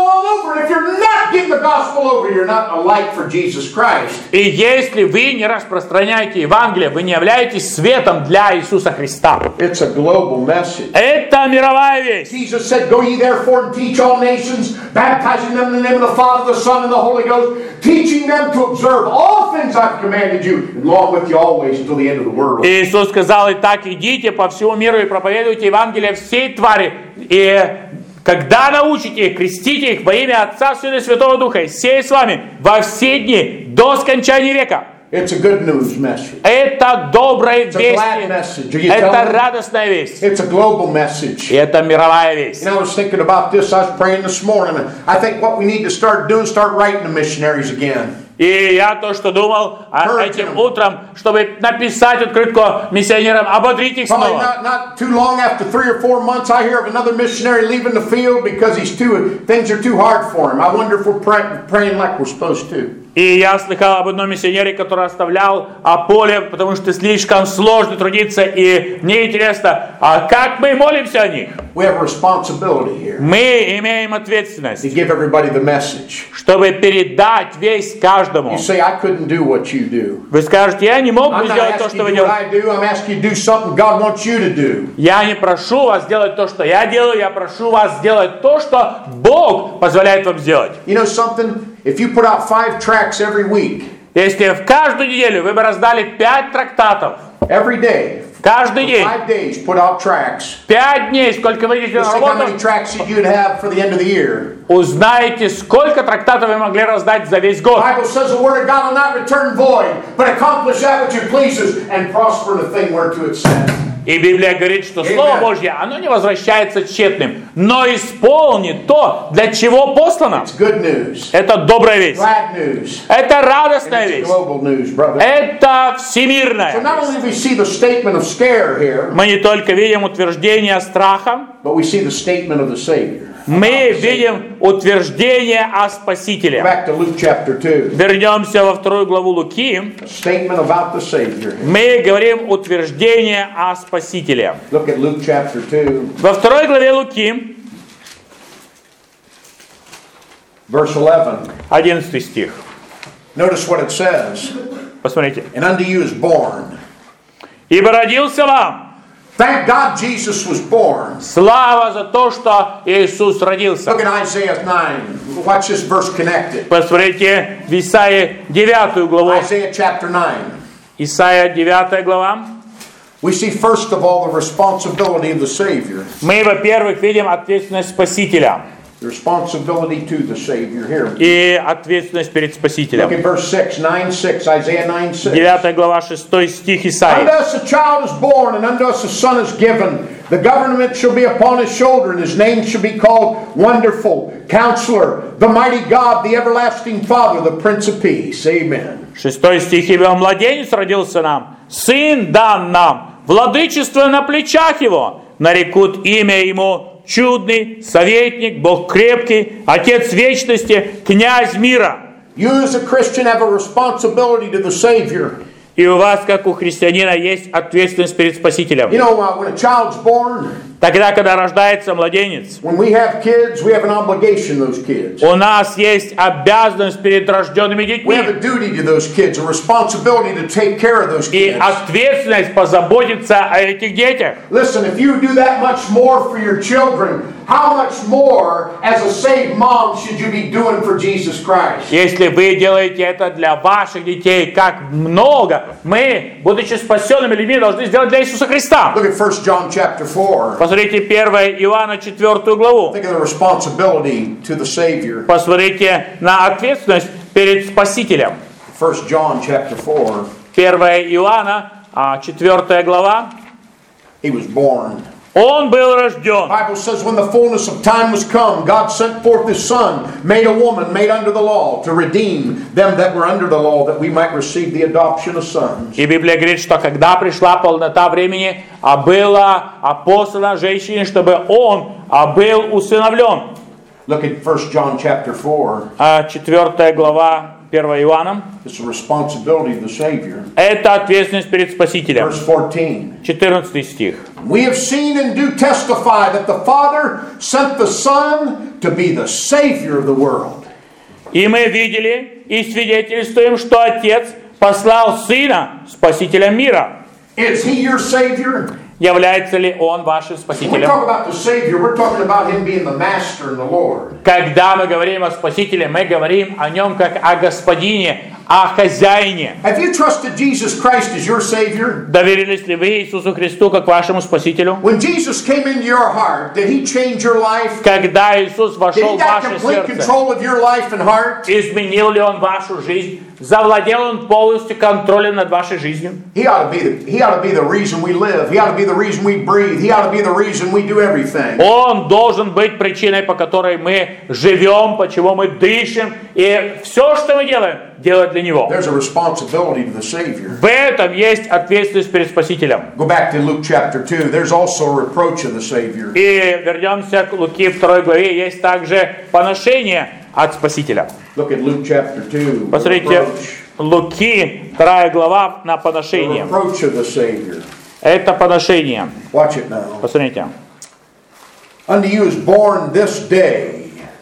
all over. And if you're not getting the gospel over, you're not a light for Jesus Christ. И если вы не распространяете Евангелие, вы не являетесь светом для Иисуса Христа. It's a global message. Это мировая весть. Jesus said, "Go ye therefore and teach all nations, baptizing them in the name of the Father, the Son, and the Holy Ghost, teaching them to observe all things I've commanded you, and lo, I'm with you always until the end of the world." Иисус сказал: «Итак, идите по всему миру и проповедуйте Евангелие всей твари, и когда научите их, крестите их во имя Отца, Сына и Святого Духа, и сей с вами во все дни до скончания века». It's a good news message. Это добрая It's a glad весть. message. Are you Это telling me? радостная весть. It's a global message. И это мировая весть. You know, I was thinking about this. I was praying this morning. And I think what we need to start doing is start writing the missionaries again. И я то, что думал а, этим утром, чтобы написать открытку миссионерам, ободрить их Probably снова. not, not too long after three or four months, I hear of another missionary leaving the field because he's too things are too hard for him. I wonder if we're pray, praying like we're supposed to. И я слыхал об одном миссионере, который оставлял а, поле, потому что слишком сложно трудиться. И мне интересно, а как мы молимся о них? We have a responsibility here Мы имеем to ответственность, give everybody the message. чтобы передать весть каждому. You say, I couldn't do what you do. Вы скажете: я не мог бы I'm not сделать то, asking что you вы to do what делаете. I do. I'm asking you to do something God wants you to do. Я не прошу вас сделать то, что я делаю, я прошу вас сделать то, что Бог позволяет вам сделать. You know something? If you put out five tracts every week, Если в каждую неделю вы бы раздали пять трактатов, every day, каждый for день, five days, put out tracts. пять дней, сколько вы идете на Let's think how many работу, tracts that you'd have for the end of the year. узнаете, сколько трактатов вы могли раздать за весь The год. Bible says the word of God will not return void, but accomplish that which it pleases and prosper in the thing whereto it sent. И Библия говорит, что Слово Божье, оно не возвращается тщетным, но исполнит то, для чего послано. It's good news, Это добрая весть. glad news, Это and радостная it's весть. global news, brother. Это So всемирная not весть. only do we see the statement of scare here, Мы не только видим утверждение страха, but we see the statement of the Savior. мы видим утверждение о Спасителе. Back to Luke chapter two. Вернемся во вторую главу Луки. A statement about the Savior. Мы говорим утверждение о Спасителе. Look at Luke chapter two, Во второй главе Луки, verse eleven. одиннадцатый стих. Notice what it says. Посмотрите. And unto you is born. «Ибо родился вам». Thank God Jesus was born. Слава за то, что Иисус родился. Look at Isaiah nine. Watch this verse connected. Посмотрите в Исаии девятую главу. Isaiah chapter nine. Исаия девятая глава. We see first of all the responsibility of the Savior. Мы, во-первых, видим ответственность Спасителя The responsibility to the Savior here. и ответственность перед Look Спасителем. at verse six, nine six, Isaiah nine six. девятая глава, шестой стих Unto Исаии. us a child is born, and unto us a son is given. The government shall be upon his shoulder, and his name shall be called Wonderful, Counselor, the Mighty God, the Everlasting Father, the Prince of Peace. Amen. Шестой стих. «Ибо младенец родился нам, сын дан нам, владычество на плечах его, нарекут имя ему Чудный, Советник, Бог крепкий, Отец вечности, Князь мира». You as a Christian have a responsibility to the Savior. И у вас, как у христианина, есть ответственность перед Спасителем. You know, uh, when a child's born, Тогда, когда рождается младенец, when we have kids, we have an obligation to those kids. у нас есть обязанность перед рожденными We have a детьми duty to those kids, a responsibility to take care of those и kids. ответственность позаботиться о этих детях. Listen, if you do that much more for your children, how much more as a saved mom should you be doing for Jesus Christ? Если вы делаете это для ваших детей, как много мы, будучи спасенными людьми, должны сделать для Иисуса Христа. Look at First John chapter four. Посмотрите первое Иоанна четвёртую главу. Think of the responsibility to the Savior. Посмотрите на ответственность перед Спасителем. First John chapter four. первое Иоанна, четвёртая глава. He was born. Он был рожден. The Bible says when the fullness of time was come, God sent forth His Son, made a woman, made under the law, to redeem them that were under the law, that we might receive the adoption of sons. И Библия говорит, что когда пришла полнота времени, а была послана женщине, чтобы он был усыновлен. Look at First John chapter four. четвёртая глава, первое Иоанна. It's the responsibility of the Savior. Это ответственность перед Спасителем. Verse fourteen. четырнадцатый стих. We have seen and do testify that the Father sent the Son to be the Savior of the world. И мы видели и свидетельствуем, что Отец послал Сына, Спасителя мира. Is He your Savior? Является ли Он вашим When we Спасителем? talk about the Savior, we're talking about Him being the Master and the Lord. Когда мы говорим о Спасителе, мы говорим о Нем как о Господине, о Хозяине. Have you trusted Jesus Christ as your Savior? Доверились ли вы Иисусу Христу как вашему Спасителю? When Jesus came into your heart, did He change your life? Когда Иисус Did вошел He в got ваше complete сердце, control of your life and heart? изменил ли Он вашу жизнь? Завладел Он полностью контролем над вашей жизнью? He ought to be the, He ought to be the reason we live. He ought to be the reason we breathe. He ought to be the reason we do everything. Он должен быть причиной, по которой мы живем, почему мы дышим, и все, что мы делаем, делать для Него. There's a responsibility to the Savior. В этом есть ответственность перед Спасителем. Go back to Luke chapter two. There's also a reproach of the Savior. И вернемся к Луки второй главе, есть также поношение от Спасителя. Look at Luke chapter two. The Посмотрите, reproach, Луки вторая глава на the поношение. reproach of the Savior. Это поношение. Watch it now. Посмотрите. Unto you is born this day.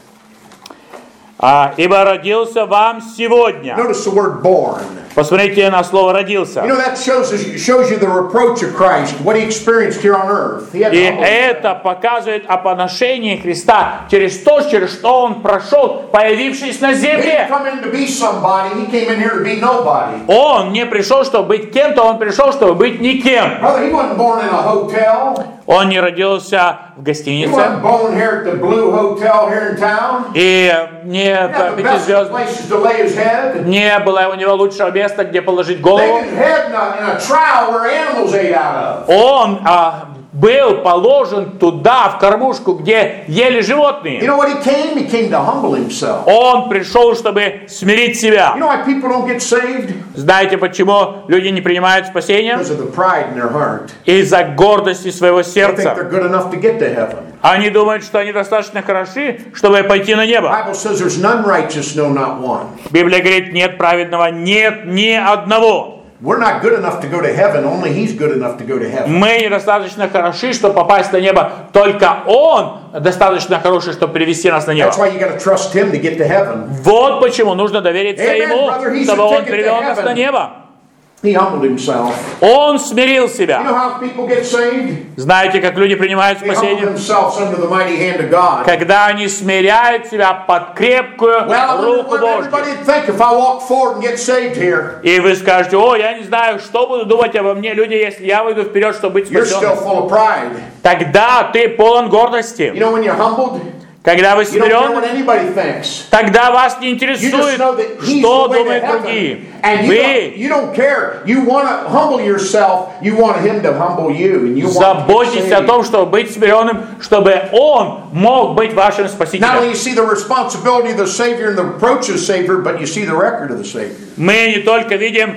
А, «Ибо родился вам сегодня». Notice the word born. Посмотрите на слово «родился». You know, that shows us, shows you the reproach of Christ, what He experienced here on earth. He had И to humble это показывает о поношении Христа через то, через что Он прошел, появившись на He didn't земле. come in to be somebody. He came in here to be nobody. Он не пришел, чтобы быть кем-то, Он пришел, чтобы быть никем. Brother, He wasn't born in a hotel. Он не родился в He гостинице wasn't born here at the Blue Hotel here in town. и не He had в the best пятизвездном. places to lay His head. Не было у него лучшего места, где положить Lay голову. His head in a, in a trowel where animals ate out of. Он а, был положен туда, в кормушку, где ели You животные. know what He came? He came to humble Himself. Он пришел, чтобы смирить You себя. know why people don't get saved? Знаете, почему люди не принимают спасения? Because of the pride in their heart. Из-за гордости своего They think сердца. they're good enough to get to heaven. Они думают, что они достаточно хороши, чтобы пойти на The небо. Bible says there's none righteous, no, not one. Библия говорит, нет праведного, нет ни одного. We're not good enough to go to heaven. Only He's good enough to go to heaven. Мы недостаточно хороши, чтобы попасть на небо. Только Он достаточно хороший, чтобы привести нас на небо. That's why you got to trust Him to get to heaven. Вот почему нужно довериться Amen, Ему, brother. He's чтобы the Он ticket to привел нас heaven. на небо. He humbled Himself. Он смирил You know себя. how people get saved? Знаете, как люди принимают They humble спасение? themselves under the mighty hand of God. Когда они смиряют себя под крепкую Well, I wonder руку what Божью. everybody would think if I walk forward and get saved here. И вы скажете, о, я не знаю, что будут думать обо мне люди, если я выйду вперед, чтобы быть You're still спасенным. full of pride. Тогда ты полон You гордости. know when you're humbled, Когда вы you don't care what смирен, anybody thinks. тогда вас не You just интересует, know that He's что the way to думают heaven. другие. And you don't, Вы you don't care. You want to humble yourself. You want Him to humble you. And you want to заботитесь get о saved. том, чтобы быть смиренным, чтобы Он мог быть вашим Not only спасителем. you see the responsibility of the Savior and the reproach of the Savior, but you see the record of the Savior. Мы не только видим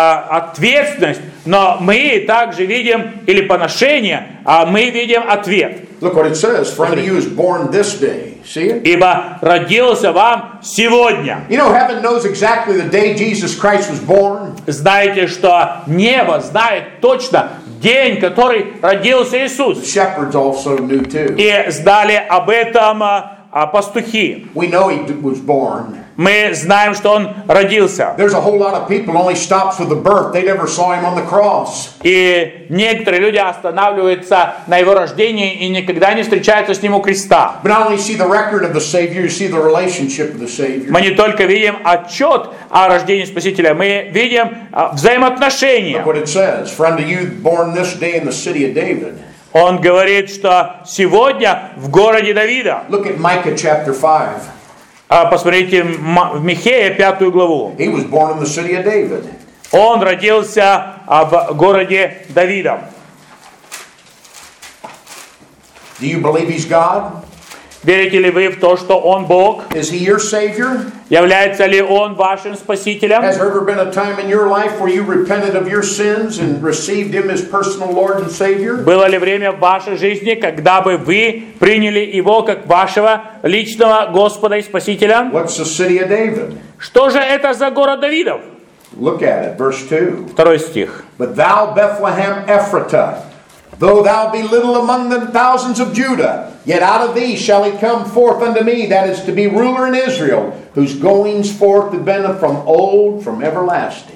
а, ответственность, но мы также видим, или поношение, а мы видим ответ. Look what it says. For unto you is born this day. See it? Ибо родился вам сегодня. You know, heaven knows exactly the day Jesus Christ was born. Знаете, что небо знает точно день, который родился The Иисус. shepherds also knew too. И знали об этом а, а, пастухи. We know He d- was born. Мы знаем, что Он родился. There's a whole lot of people only stops with the birth. They never saw Him on the cross. И некоторые люди останавливаются на Его рождении и никогда не встречаются с Ним у креста. But not only see the record of the Savior, you see the relationship of the Savior. Мы не только видим отчет о рождении Спасителя, мы видим а, взаимоотношения. Look what it says. For unto you born this day in the city of David. Он говорит, что сегодня в городе Давида, Look at Micah chapter five. а, посмотрите М- в Михея пятую главу, He was born in the city of David. он родился а, в городе Давида. Do you believe He's God? Верите ли вы в то, что Он Бог? Is He your Savior? Является ли Он вашим Спасителем? Has there ever been a time in your life where you repented of your sins and received Him as personal Lord and Savior? Было ли время в вашей жизни, когда бы вы приняли Его как вашего личного Господа и Спасителя? What's the city of David? Что же это за город Давидов? Look at it, verse two. Второй стих. But thou, Bethlehem Ephratah, though thou be little among the thousands of Judah, yet out of thee shall he come forth unto me, that is to be ruler in Israel, whose goings forth have been from old, from everlasting.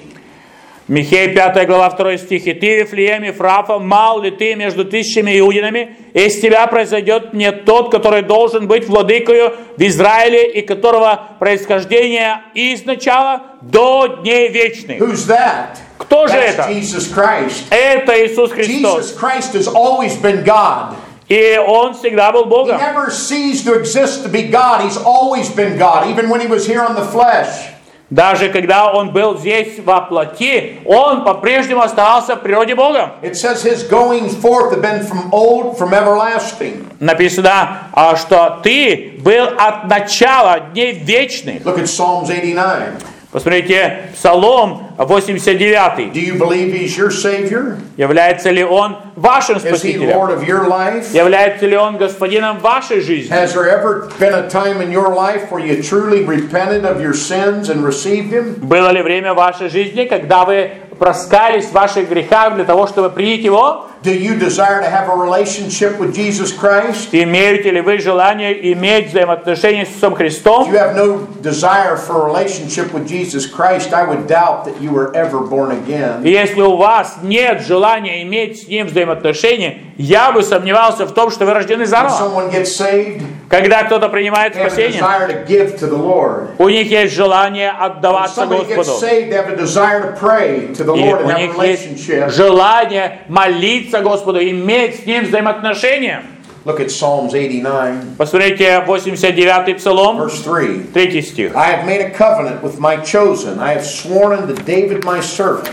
Михея пятая глава второй стих. «И ты, Вифлеем Ефрафа, мал ли ты между тысячами иудинами, и из тебя произойдет мне тот, который должен быть владыкою в Израиле, и которого происхождение изначала до дней вечных». Who's that? Кто же That's это? Jesus Christ. Это Иисус Христос. Jesus Christ has always been God. И Он всегда был He Богом. never ceased to exist to be God. He's always been God, even when He was here on the flesh. Даже когда Он был здесь во плоти, Он по-прежнему оставался в природе Богом. It says His goings forth have been from old, from everlasting. Написано, а, что ты был от начала дней вечных. Look at Psalms eighty-nine. Посмотрите, Псалом восемьдесят девять. Do you believe He's your Savior? Является ли Он вашим Is He Спасителем? Lord of your life? Является ли Он Господином вашей жизни? Has there ever been a time in your life where you truly repented of your sins and received Him? Было ли время в вашей жизни, когда вы проскались в ваших грехах для того, чтобы принять Его? Do you desire to have a relationship with Jesus Christ? Имеете ли вы желание иметь взаимоотношения с Иисусом If Христом? you have no desire for a relationship with Jesus Christ, I would doubt that you were ever born again. И если у вас нет желания иметь с Ним взаимоотношения, я бы сомневался в том, что вы рождены When заново. someone gets saved, Когда кто-то принимает they have a спасение, desire to give to the Lord. у них есть желание When отдаваться somebody gets Господу. saved, they have a desire to pray to the И Lord and у have a них есть relationship. желание молиться Господу, иметь с Ним взаимоотношения. Look at Psalms eighty-nine, Посмотрите, восемьдесят девятый Псалом, verse three. третий стих. I have made a covenant with my chosen. I have sworn unto David my servant.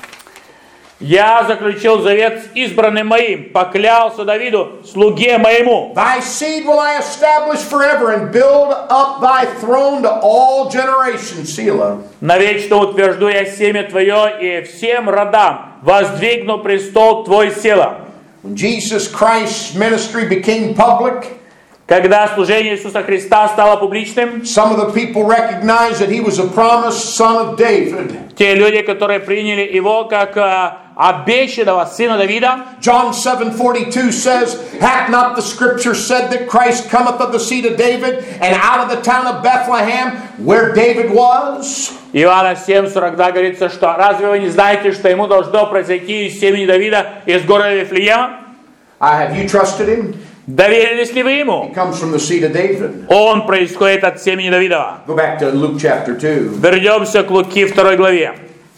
«Я заключил завет с избранным моим, поклялся Давиду, слуге моему». Thy seed will I establish forever and build up thy throne to all generations. Selah. «Навечно утвержду я семя твое, и всем родам воздвигну престол твой села». When Jesus Christ's ministry became public, Когда служение Иисуса Христа стало публичным, some of the people recognized that He was a promised son of David. те люди, которые приняли Его как а, обещанного сына Давида, John seven forty-two says, Hath not the scripture said that Christ cometh of the seed of David, and out of the town of Bethlehem, where David was? Иоанна семь сорок два говорится, что разве вы не знаете, что ему должно произойти из семени Давида, из города Вифлеема? Uh, have you trusted Him? Доверились ли вы He ему? comes from the seed of David. Он происходит от семени Давидова. Go back to Luke chapter two. Вернемся к Луки второй главе.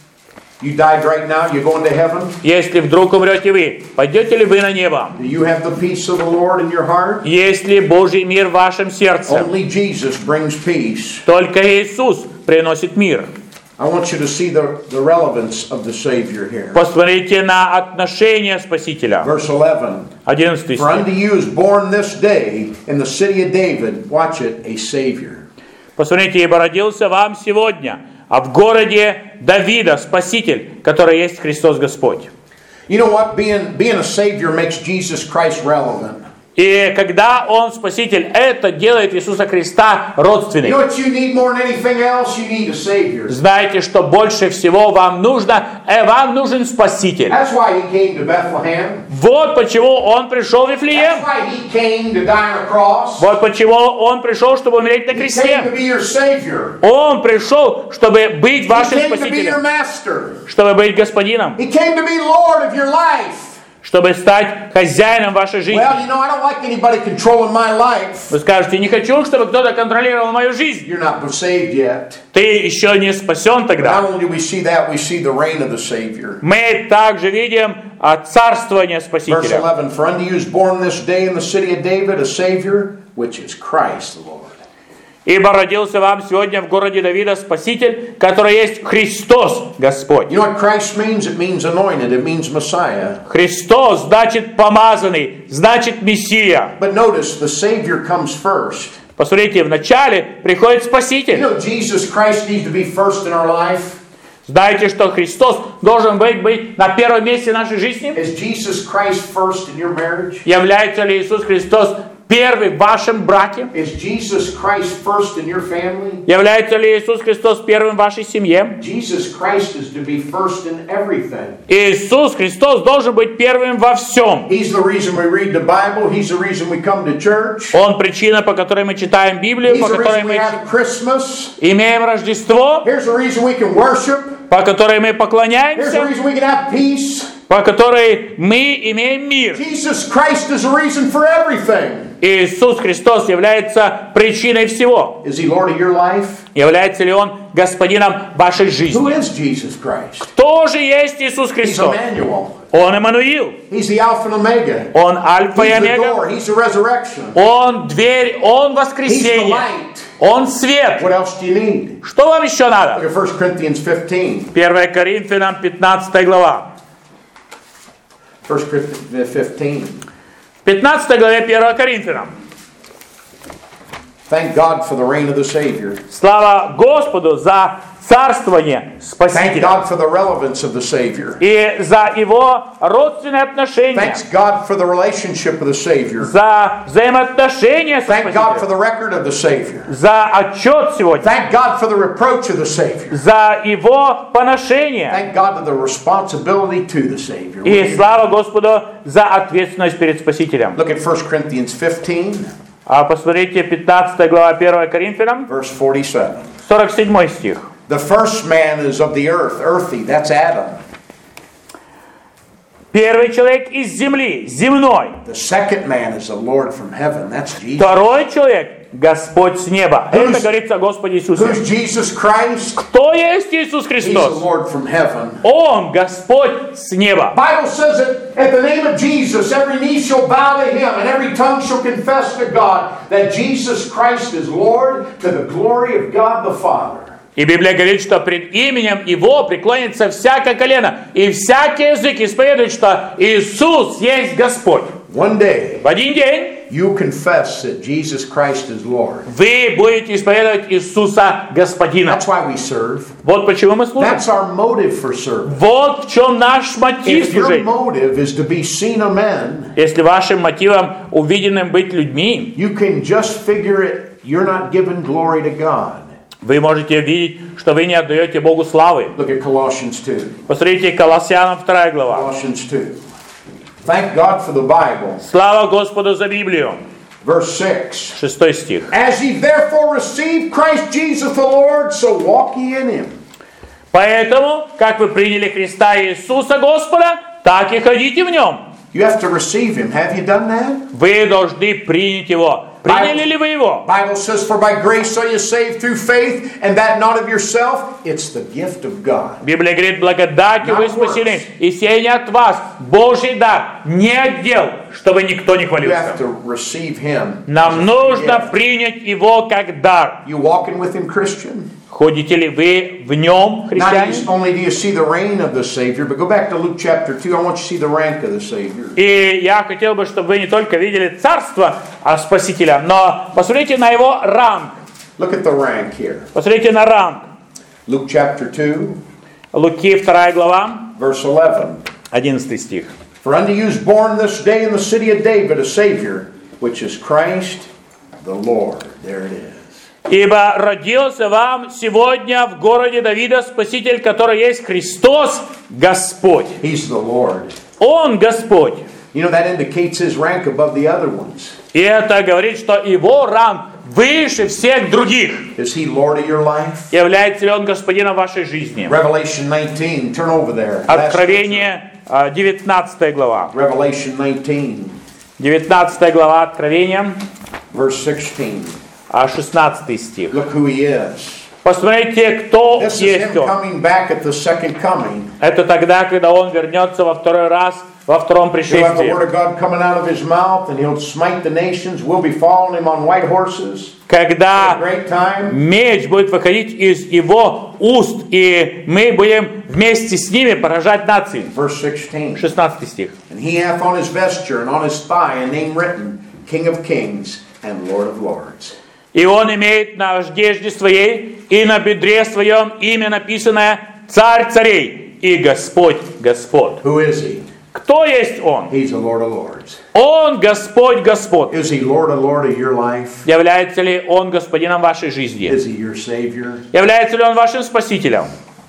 You died right now, you're going to heaven. Если вдруг умрете вы, пойдете ли вы на небо? Do you have the peace of the Lord in your heart? Есть ли Божий мир в вашем сердце? Only Jesus brings peace. Только Иисус приносит мир. I want you to see the, the relevance of the Savior here. Посмотрите на отношение Спасителя. Verse eleven. одиннадцатый For unto стих. you is born this day in the city of David, watch it, a Savior. Посмотрите, ибо родился вам сегодня, а в городе Давида Спаситель, который есть Христос Господь. You know what? Being, being a Savior makes Jesus Christ relevant. И когда Он Спаситель, это делает Иисуса Христа You know родственным. what you need more than anything else? You need a Savior. Знаете, что больше всего вам нужно? Э, вам нужен Спаситель. That's why He came to Bethlehem. Вот почему Он пришел в That's Вифлеем. why He came to die on a cross. Вот почему Он пришел, чтобы умереть на He came to кресте. be your Savior. Он пришел, чтобы быть He вашим came to be your Спасителем, Master. чтобы быть Господином, He came to be Lord of your life. чтобы стать хозяином вашей жизни. Well, you know, I don't like anybody controlling my life. Вы скажете, не хочу, чтобы кто-то контролировал мою жизнь. You're not saved yet. Ты еще не спасен тогда. Not only do we see that, we see the reign of the Savior. Мы также видим а, царствование Verse Спасителя. eleven, For unto you is born this day in the city of David a Savior, which is Christ the Lord. Ибо родился вам сегодня в городе Давида Спаситель, который есть Христос Господь. You know what Christ means? It means anointed. It means Messiah. Христос значит помазанный, значит Мессия. But notice, the Savior comes first. Посмотрите, вначале приходит You Спаситель. know, Jesus Christ needs to be first in our life. Знаете, что Христос должен быть, быть на первом месте нашей жизни? Is Jesus Christ first in your marriage? Является ли Иисус Христос первый в вашем браке? Is Jesus Christ first in your family? Является ли Иисус Христос первым в вашей семье? Jesus Christ is to be first in everything. Иисус Христос должен быть первым во всем. He's the reason we read the Bible. He's the reason we come to church. Он причина, по которой мы читаем Библию, He's по the которой reason we мы have Christmas. имеем Рождество, Here's the reason we can worship. по которой мы Here's the поклоняемся, reason we can have peace. по которой мы имеем мир. Jesus Christ is the reason for everything. Иисус Христос является причиной всего. Is He Lord of your life? Является ли Он господином вашей Who жизни? is Jesus Christ? Кто же есть Иисус He's Христос? Emmanuel. Он Эммануил. He's the Alpha and Omega. Он Альфа и He's the Омега. door. He's the resurrection. Он дверь, Он He's the воскресение. light. Он свет. What else do you need? Что вам еще Look надо? at First Corinthians fifteen. первое Коринфянам пятнадцатая глава. First Corinthians fifteen. В пятнадцатой главе первое Коринфянам. Thank God for the reign of the Savior. Слава Господу за царствование Thank Спасителя God for the relevance of the Savior. и за Его родственные отношения, Thanks God for the relationship of the Savior. за взаимоотношения со Thank God for Спасителем, the record of the Savior. за отчет сегодня, Thank God for the reproach of the Savior. за Его поношение. Thank God for the responsibility to the Savior. И слава Господу за ответственность перед Спасителем. Look at First Corinthians fifteen, А посмотрите, пятнадцатая глава первое Коринфянам, verse forty-seven. сорок седьмой стих. The first man is of the earth, earthy, that's Adam. Первый человек из земли, земной. The second man is the Lord from heaven, that's Jesus. Второй человек, Господь с неба. Who's- Это говорится о Господе Иисусе. Who's Jesus Christ? Кто есть Иисус He's the Христос? Lord from heaven. Он, Господь с неба. Bible says that at the name of Jesus, every knee shall bow to Him, and every tongue shall confess to God that Jesus Christ is Lord, to the glory of God the Father. И Библия говорит, что пред именем Его преклонится всякое колено, и всякий язык исповедует, что Иисус есть Господь. One day, В один день you confess that Jesus Christ is Lord. вы будете исповедовать Иисуса Господином. That's why we serve. Вот почему мы служим. That's our motive for serving. Вот в чем наш мотив If your служить. motive is to be seen of men, Если вашим мотивом увиденным быть людьми, you can just figure it, you're not giving glory to God. вы можете видеть, что вы не отдаете Богу славы. Look at Colossians two. Посмотрите, Колоссянам вторая глава. Colossians two. Thank God for the Bible. Слава Господу за Библию. Verse six. Шестой стих. As ye therefore receive Christ Jesus the Lord, so walk ye in Him. Поэтому, как вы приняли Христа Иисуса Господа, так и ходите в Нем. You have to receive Him. Have you done that? Вы должны принять Его. Приняли ли вы Его? Bible says, for by grace are you saved through faith, and that not of yourself, it's the gift of God. Библия говорит, благодатью вы спасены, и сие не от вас, Божий дар, не от дел, чтобы никто не You хвалился. have to receive Him. Нам нужно принять Его как дар. You walking with Him, Christian? Ходите ли вы в Нем, Not христиане? only do you see the reign of the Savior, but go back to Luke chapter two. I want you to see the rank of the Savior. И я хотел бы, чтобы вы не только видели царство Спасителя, но посмотрите на Его ранг. Look at the rank here. Посмотрите на ранг. Luke chapter two, Луки вторая глава, verse eleven. одиннадцатый стих. For unto you is born this day in the city of David a Savior, which is Christ the Lord. There it is. Ибо родился вам сегодня в городе Давида Спаситель, который есть Христос Господь. He's the Lord. Он Господь. You know, that indicates His rank above the other ones. И это говорит, что Его ранг выше всех других. Is He Lord of your life? Является ли Он Господином вашей жизни? Revelation nineteen. Turn over there. Last Откровение, а, девятнадцатая глава. scripture. Revelation nineteen, девятнадцатая глава Откровения, verse sixteen. а, шестнадцатый стих. Look who He is. Посмотрите, кто This is есть him Он. coming back at the second coming. Это тогда, когда Он вернется во второй раз, во втором He'll have the пришествии. word of God coming out of his mouth, and he'll smite the nations. We'll be following him on white horses. Когда Great time. меч будет выходить из Его уст, и мы будем вместе с ними поражать нации. Verse sixteen. шестнадцатый стих. And he hath on his vesture and on his thigh a name written, King of Kings and Lord of Lords. И Он имеет на одежде своей и на бедре своем имя написанное «Царь царей» и «Господь Господ». Who is he? Кто есть Он? He's the Lord of Lords. Он Господь Господ. Is he Lord of Lord of your life? Является ли Он Господином вашей жизни? Is he your Savior? Является ли Он вашим Спасителем?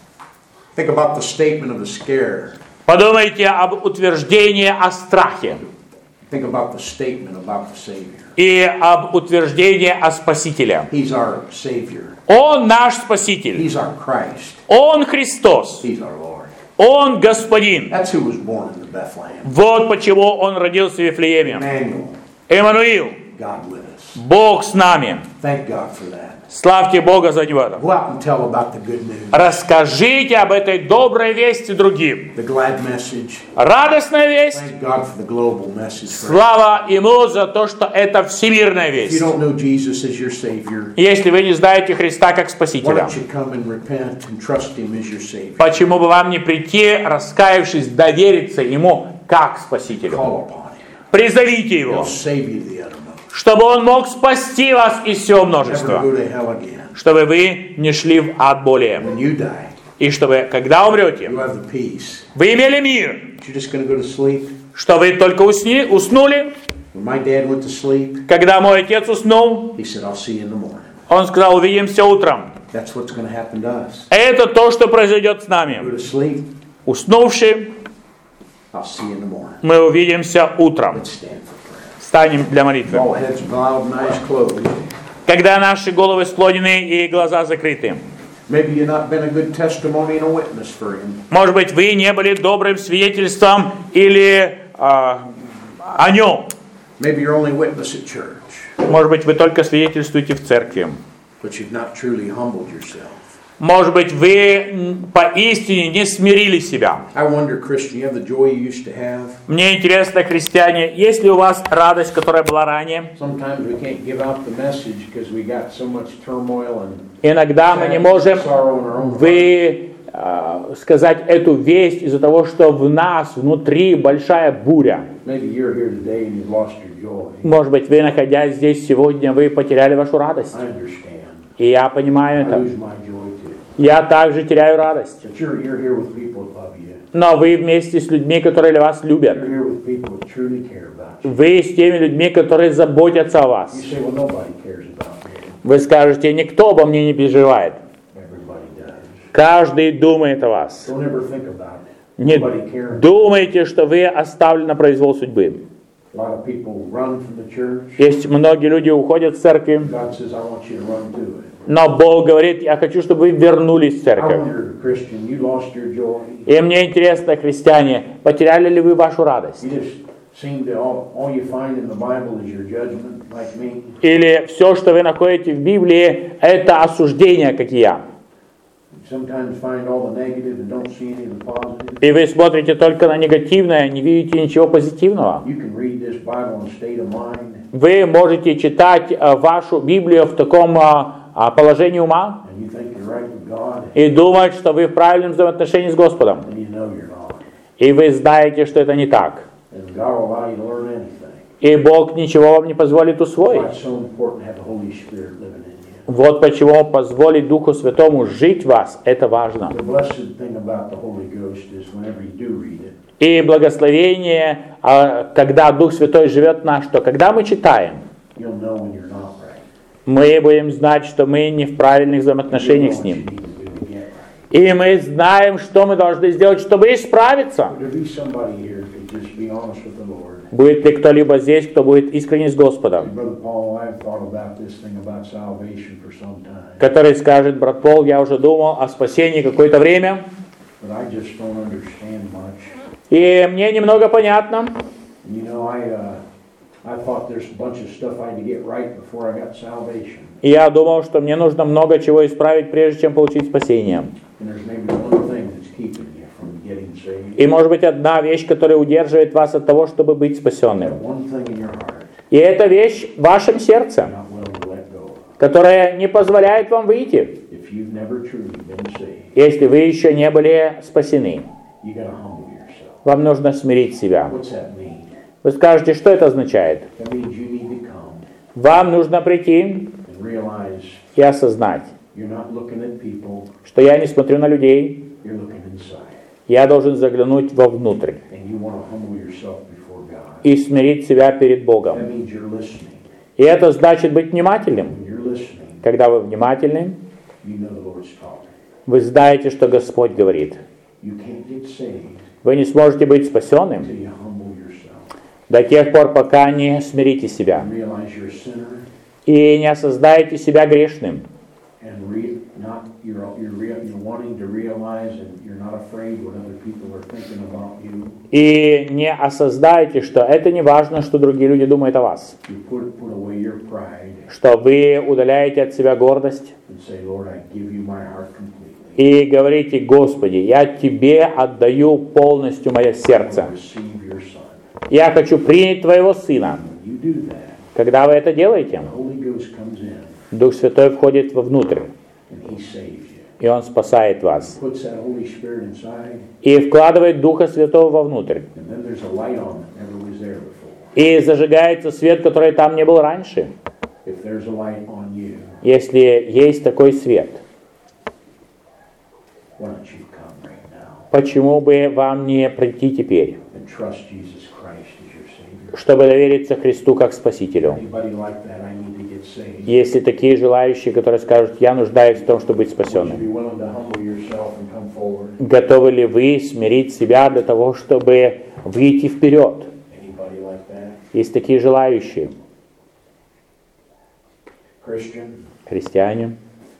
Think about the statement of the scare. Подумайте об утверждении о страхе Think about the statement about the Savior. и об утверждении о Спасителе. He's our Savior. Он наш Спаситель. He's our Christ. Он Христос. He's our Lord. Он Господин. That's who was born in Bethlehem. Вот почему Он родился в Вифлееме. Emmanuel, Эммануил. God with us. Бог с нами. Thank God for that. Славьте Бога за него. Go out and tell about the good news. Расскажите об этой доброй вести другим. The glad message. Радостная весть. Thank God for the global message. For Слава Ему за то, что это всемирная If you весть. don't know Jesus as your Savior, Если вы не знаете Христа как why Спасителя, don't you come and repent and trust Him as your Savior? почему бы вам не прийти, раскаявшись, довериться Ему как Спасителю? Call upon Him. Призовите He'll Его, save you to the uttermost. чтобы Он мог спасти вас из всего Never множества, go to hell again. чтобы вы не шли в ад более, When you die, и чтобы, когда умрете, you have the peace. вы имели мир, You're just going to go to sleep. что вы только усни, уснули. When my dad went to sleep, Когда мой отец уснул, he said, I'll see you in the morning. он сказал: увидимся утром. That's what's going to happen to us. Это то, что произойдет с Go нами. to sleep, Уснувши, I'll see you in the morning. мы увидимся утром. Let's stand for prayer. Встанем для молитвы. All heads bowed and eyes closed. Когда наши головы склонены и глаза закрыты. Maybe you've not been a good testimony and a witness for Him. Может быть, вы не были добрым свидетельством или а, о Нем. Maybe you're only witness at church, Может быть, вы только свидетельствуете в церкви. but you've not truly humbled yourself. Может быть, вы м, поистине не смирили себя. I wonder, Christian, you have the joy you used to have? Мне интересно, христиане, есть ли у вас радость, которая была ранее? Sometimes we can't give out the message because we got so much turmoil and Иногда мы не можем sorrow in our own heart. вы, а, сказать эту весть из-за того, что в нас внутри большая буря. Maybe you're here today and you've lost your joy. Может быть, вы, находясь здесь сегодня, вы потеряли вашу радость. I understand. И я понимаю I это. lose my joy too. Я также теряю радость. But you're, you're here with people that love you. Но вы вместе с людьми, которые вас любят. You're here with people that truly care about you. Вы с теми людьми, которые заботятся о вас. You say, well, nobody cares about me. Вы скажете: никто обо мне не переживает. Everybody does. Каждый думает о вас. Don't ever think about it. Не Nobody cares. думайте, что вы оставлены на произвол судьбы. A lot of people run from the church. Есть многие люди уходят в церковь, God says, I want you to run to it. но Бог говорит: я хочу, чтобы вы вернулись в I церковь. wonder, Christian, you lost your joy. И мне интересно, христиане, потеряли ли вы вашу радость? You just seem to, all, all you find in the Bible is your judgment, like me. Или все, что вы находите в Библии, это осуждение, как и я? You sometimes find all the negative and don't see any of the positive. И вы смотрите только на негативное, не видите ничего позитивного. You can read this Bible in a state of mind, Вы можете читать э, вашу Библию в таком э, положении ума and you think you're right with God, и думать, что вы в правильном взаимоотношении с Господом. and you know you're not. И вы знаете, что это не так. And God will allow you to learn anything. И Бог ничего вам не позволит That's why усвоить. it's so important to have the Holy Spirit living in you. Вот почему позволить Духу Святому жить в вас, это важно. The blessed thing about the Holy Ghost is whenever you do read it, И благословение, а, когда Дух Святой живет в нас, что когда мы читаем, you'll know when you're not right. мы будем знать, что мы не в правильных You'll взаимоотношениях know с what Ним. you need to do to get right. И мы знаем, что мы должны сделать, чтобы исправиться. Would there be somebody here who could just be honest with the Lord? Будет ли кто-либо здесь, кто будет искренне с Господом, Brother Paul, I've thought about this thing about salvation for some time, который скажет: брат Пол, я уже думал о спасении какое-то время, but I just don't understand much. и мне немного понятно. You know, I uh, I thought there's a bunch of stuff I had to get right before I got salvation. И я думал, что мне нужно много чего исправить, прежде чем получить спасение. And there's maybe one thing that's keeping you from getting saved. И может быть одна вещь, которая удерживает вас от того, чтобы быть спасенным. One thing in your heart И эта вещь в вашем сердце, you're not willing to let go of. которая не позволяет вам выйти, If you've never truly been saved, если вы еще не были спасены. you gotta humble yourself. Вам нужно смирить себя. What's that mean? Вы скажете, что это означает? That means you need to come Вам нужно прийти and realize и осознать, you're not looking at people, что я не смотрю на людей, you're looking inside. я должен заглянуть вовнутрь And you want to humble yourself before God. и смирить себя перед That Богом. means you're listening. И это значит быть внимательным. When you're listening, Когда вы внимательны, you know the Lord's talking. вы знаете, что Господь говорит. You can't get saved Вы не сможете быть спасенным until you humble yourself до тех пор, пока не смирите себя and realize you're a sinner и не осознаете себя грешным. and re- not you're you're, rea- you're wanting to realize and you're not afraid what other people are thinking about you. И не осознаете, что это не важно, что другие люди думают о вас. You put put away your pride Что вы удаляете от себя гордость and say, Lord, I give you my heart completely. и говорите: Господи, я Тебе отдаю полностью мое I сердце. receive your Son. Я хочу принять Твоего Сына. When you do that, Когда вы это делаете, the Holy Ghost comes in Дух Святой входит вовнутрь, and He saves you. и Он спасает вас. Puts that Holy Spirit inside, И вкладывает Духа Святого вовнутрь. and then there's a light on that never was there before. И зажигается свет, который там не был раньше. If there's a light on you, Если есть такой свет, why don't you come right now почему бы вам не прийти теперь, and trust Jesus Christ as your Savior? чтобы довериться Христу как Спасителю? Anybody like that? I need to get saved. Есть ли такие желающие, которые скажут: я нуждаюсь в том, чтобы быть Would you спасенным? be willing to humble yourself and come forward? Готовы ли вы смирить себя для того, чтобы выйти вперед? Anybody like that? Есть такие желающие. Christian, Христиане,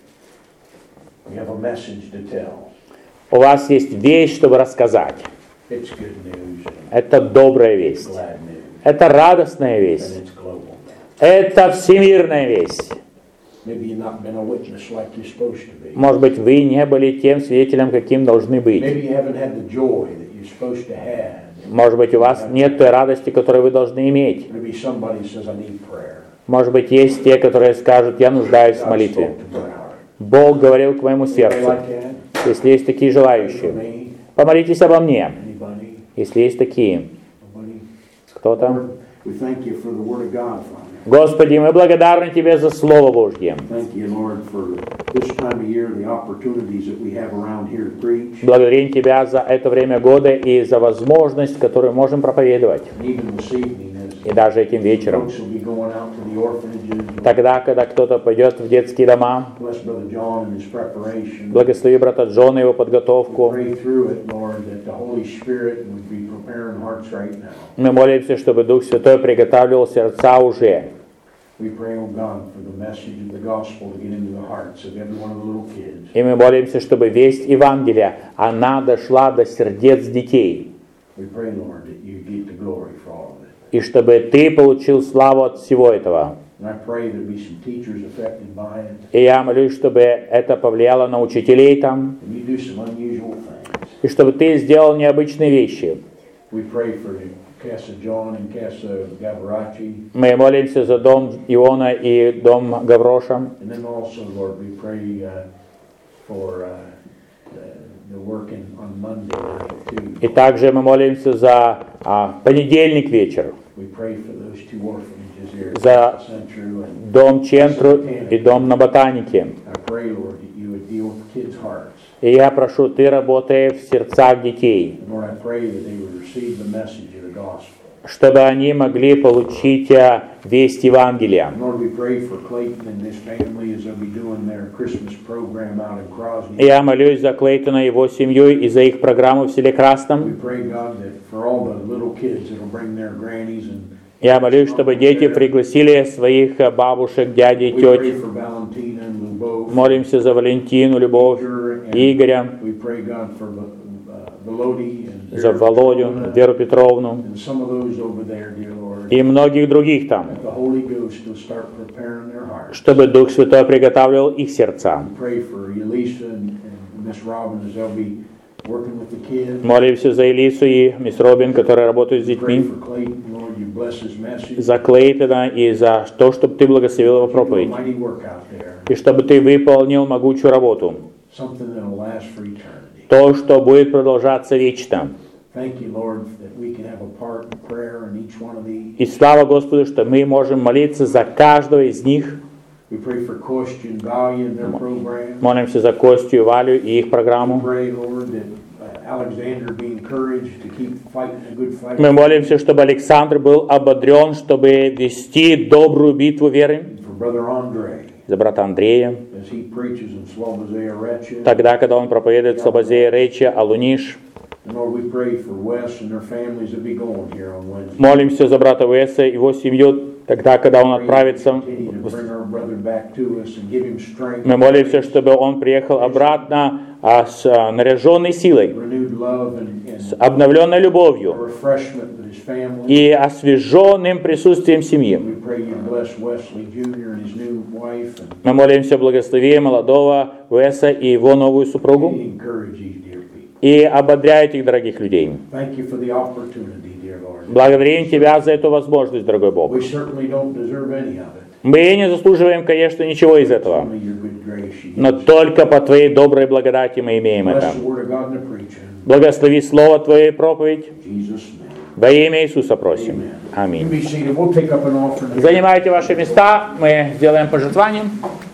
we have a message to tell. у вас есть вещь, чтобы рассказать. It's good news and Это добрая весть. glad news, Это радостная and весть. it's global. Это всемирная весть. Maybe you've not been a witness like you're supposed to be. Может быть, вы не были тем свидетелем, каким должны быть. Maybe you haven't had the joy that you're supposed to have. Может быть, у вас нет той радости, которую вы должны иметь. Maybe somebody says, I need prayer. Может быть, есть те, которые скажут: я нуждаюсь в God молитве. spoke to my heart. Бог говорил к моему Anybody сердцу. like that? Если есть такие For желающие, me? помолитесь обо мне. Anybody? Если есть такие, Nobody? кто-то. Lord, we thank you for the Word of God, Father. Господи, мы благодарны Тебе за Слово Божье. Thank you, Lord, for this time of year, the opportunities that we have around here to preach. Благодарим Тебя за это время года и за возможность, которую можем проповедовать. And even this evening, И as даже этим вечером. folks will be going out to the orphanages. Тогда, когда кто-то пойдет в детские дома, Bless Brother John and his preparation. благослови брата Джона и его подготовку. Pray through it, Lord, that the Holy Spirit would be preparing hearts right now. Мы молимся, чтобы Дух Святой приготавливал сердца уже. We pray, oh God, for the message of the gospel to get into the hearts of every one of the little kids. И мы молимся, чтобы весть Евангелия, она дошла до сердец детей. We pray, Lord, that you get the glory for all of it. И чтобы Ты получил славу от всего этого. And I pray there'll be some teachers affected by it. И я молюсь, чтобы это повлияло на учителей там, And you do some unusual things. и чтобы Ты сделал необычные вещи. We pray for Casa John and Casa Gavaracci. Мы молимся за дом Иона и дом Гавроша. And then also, Lord, we pray uh, for uh, the, the working on Monday night, too. И также мы молимся за а, понедельник вечер, We pray for those two orphanages here at За- Centru. And дом Чентру и дом на Ботанике. I pray, Lord, that you would deal with kids' hearts. И я прошу, Ты работай в сердцах детей, And Lord, I pray that they would receive the message of the gospel. чтобы они могли получить а, весть Евангелия. And Lord, we pray for Clayton and his family as they'll be doing their Christmas program out in Crosby. Я молюсь за Клейтона и его семью и за их программу в селе We Красном. pray, God, that for all the little kids that'll bring their grannies and Я молюсь, чтобы дети пригласили своих а, бабушек, дядей, we pray теть. for Valentina and Lubov. Молимся за Валентину, Любовь, Igor, and Игоря, we pray, God, for uh, Belodi and за Володю, Веру Петровну and some of those over there, dear Lord. и многих других там, The Holy Ghost will start preparing their hearts. чтобы Дух Святой приготавливал их сердца. Pray for Elisa and, and Miss Robin as they'll be working with the kids. Молимся за Элису и мисс Робин, которые работают с Pray детьми, for Clayton, Lord, you bless his message. за Клейтона и за то, чтобы Ты благословил его Do a проповедь, mighty work out there. и чтобы Ты выполнил могучую работу, Something that'll last for eternity. то, что будет продолжаться вечно. Thank you, Lord, that we can have a part in prayer in each one of these. И слава Господу, что мы можем молиться за каждого из них. We pray for Kostya and Valia and their program. Молимся за Костю и Валю и их программу. Pray, Lord, that uh, Alexander be encouraged to keep fighting a good fight. Мы молимся, чтобы Александр был ободрен, чтобы вести добрую битву веры. For Brother Andre, За брата Андрея. as he preaches in Slobozea Recha. Тогда, когда он проповедует в Слободея Речи, Алуниш. And Lord, we pray for Wes and their families that be going here on Wednesday. Молимся за брата Уэса и его семью, тогда, когда он отправится. Continue to bring our brother back to us and give him strength. Мы молимся, чтобы он приехал обратно а, с а, наряженной силой, Renewed love and, с and обновленной любовью refreshment with his family. и освеженным присутствием семьи. We pray you bless Wesley Junior and his new wife and Мы молимся, благослови молодого Уэса и его новую супругу encourage these dear people. и ободряй этих дорогих людей. Thank you for the opportunity, dear Lord. Благодарим Тебя за эту возможность, дорогой Бог. We certainly don't deserve any of it. Мы не заслуживаем, конечно, ничего из этого, Only your good grace. you но give us. только по Твоей доброй благодати мы имеем это. Bless the word of God in the preaching. Благослови Слово Твое и проповедь. In Jesus' name. Во имя Иисуса просим. You Аминь. be seated. We'll take up an offering. Занимайте ваши места, мы сделаем пожертвование.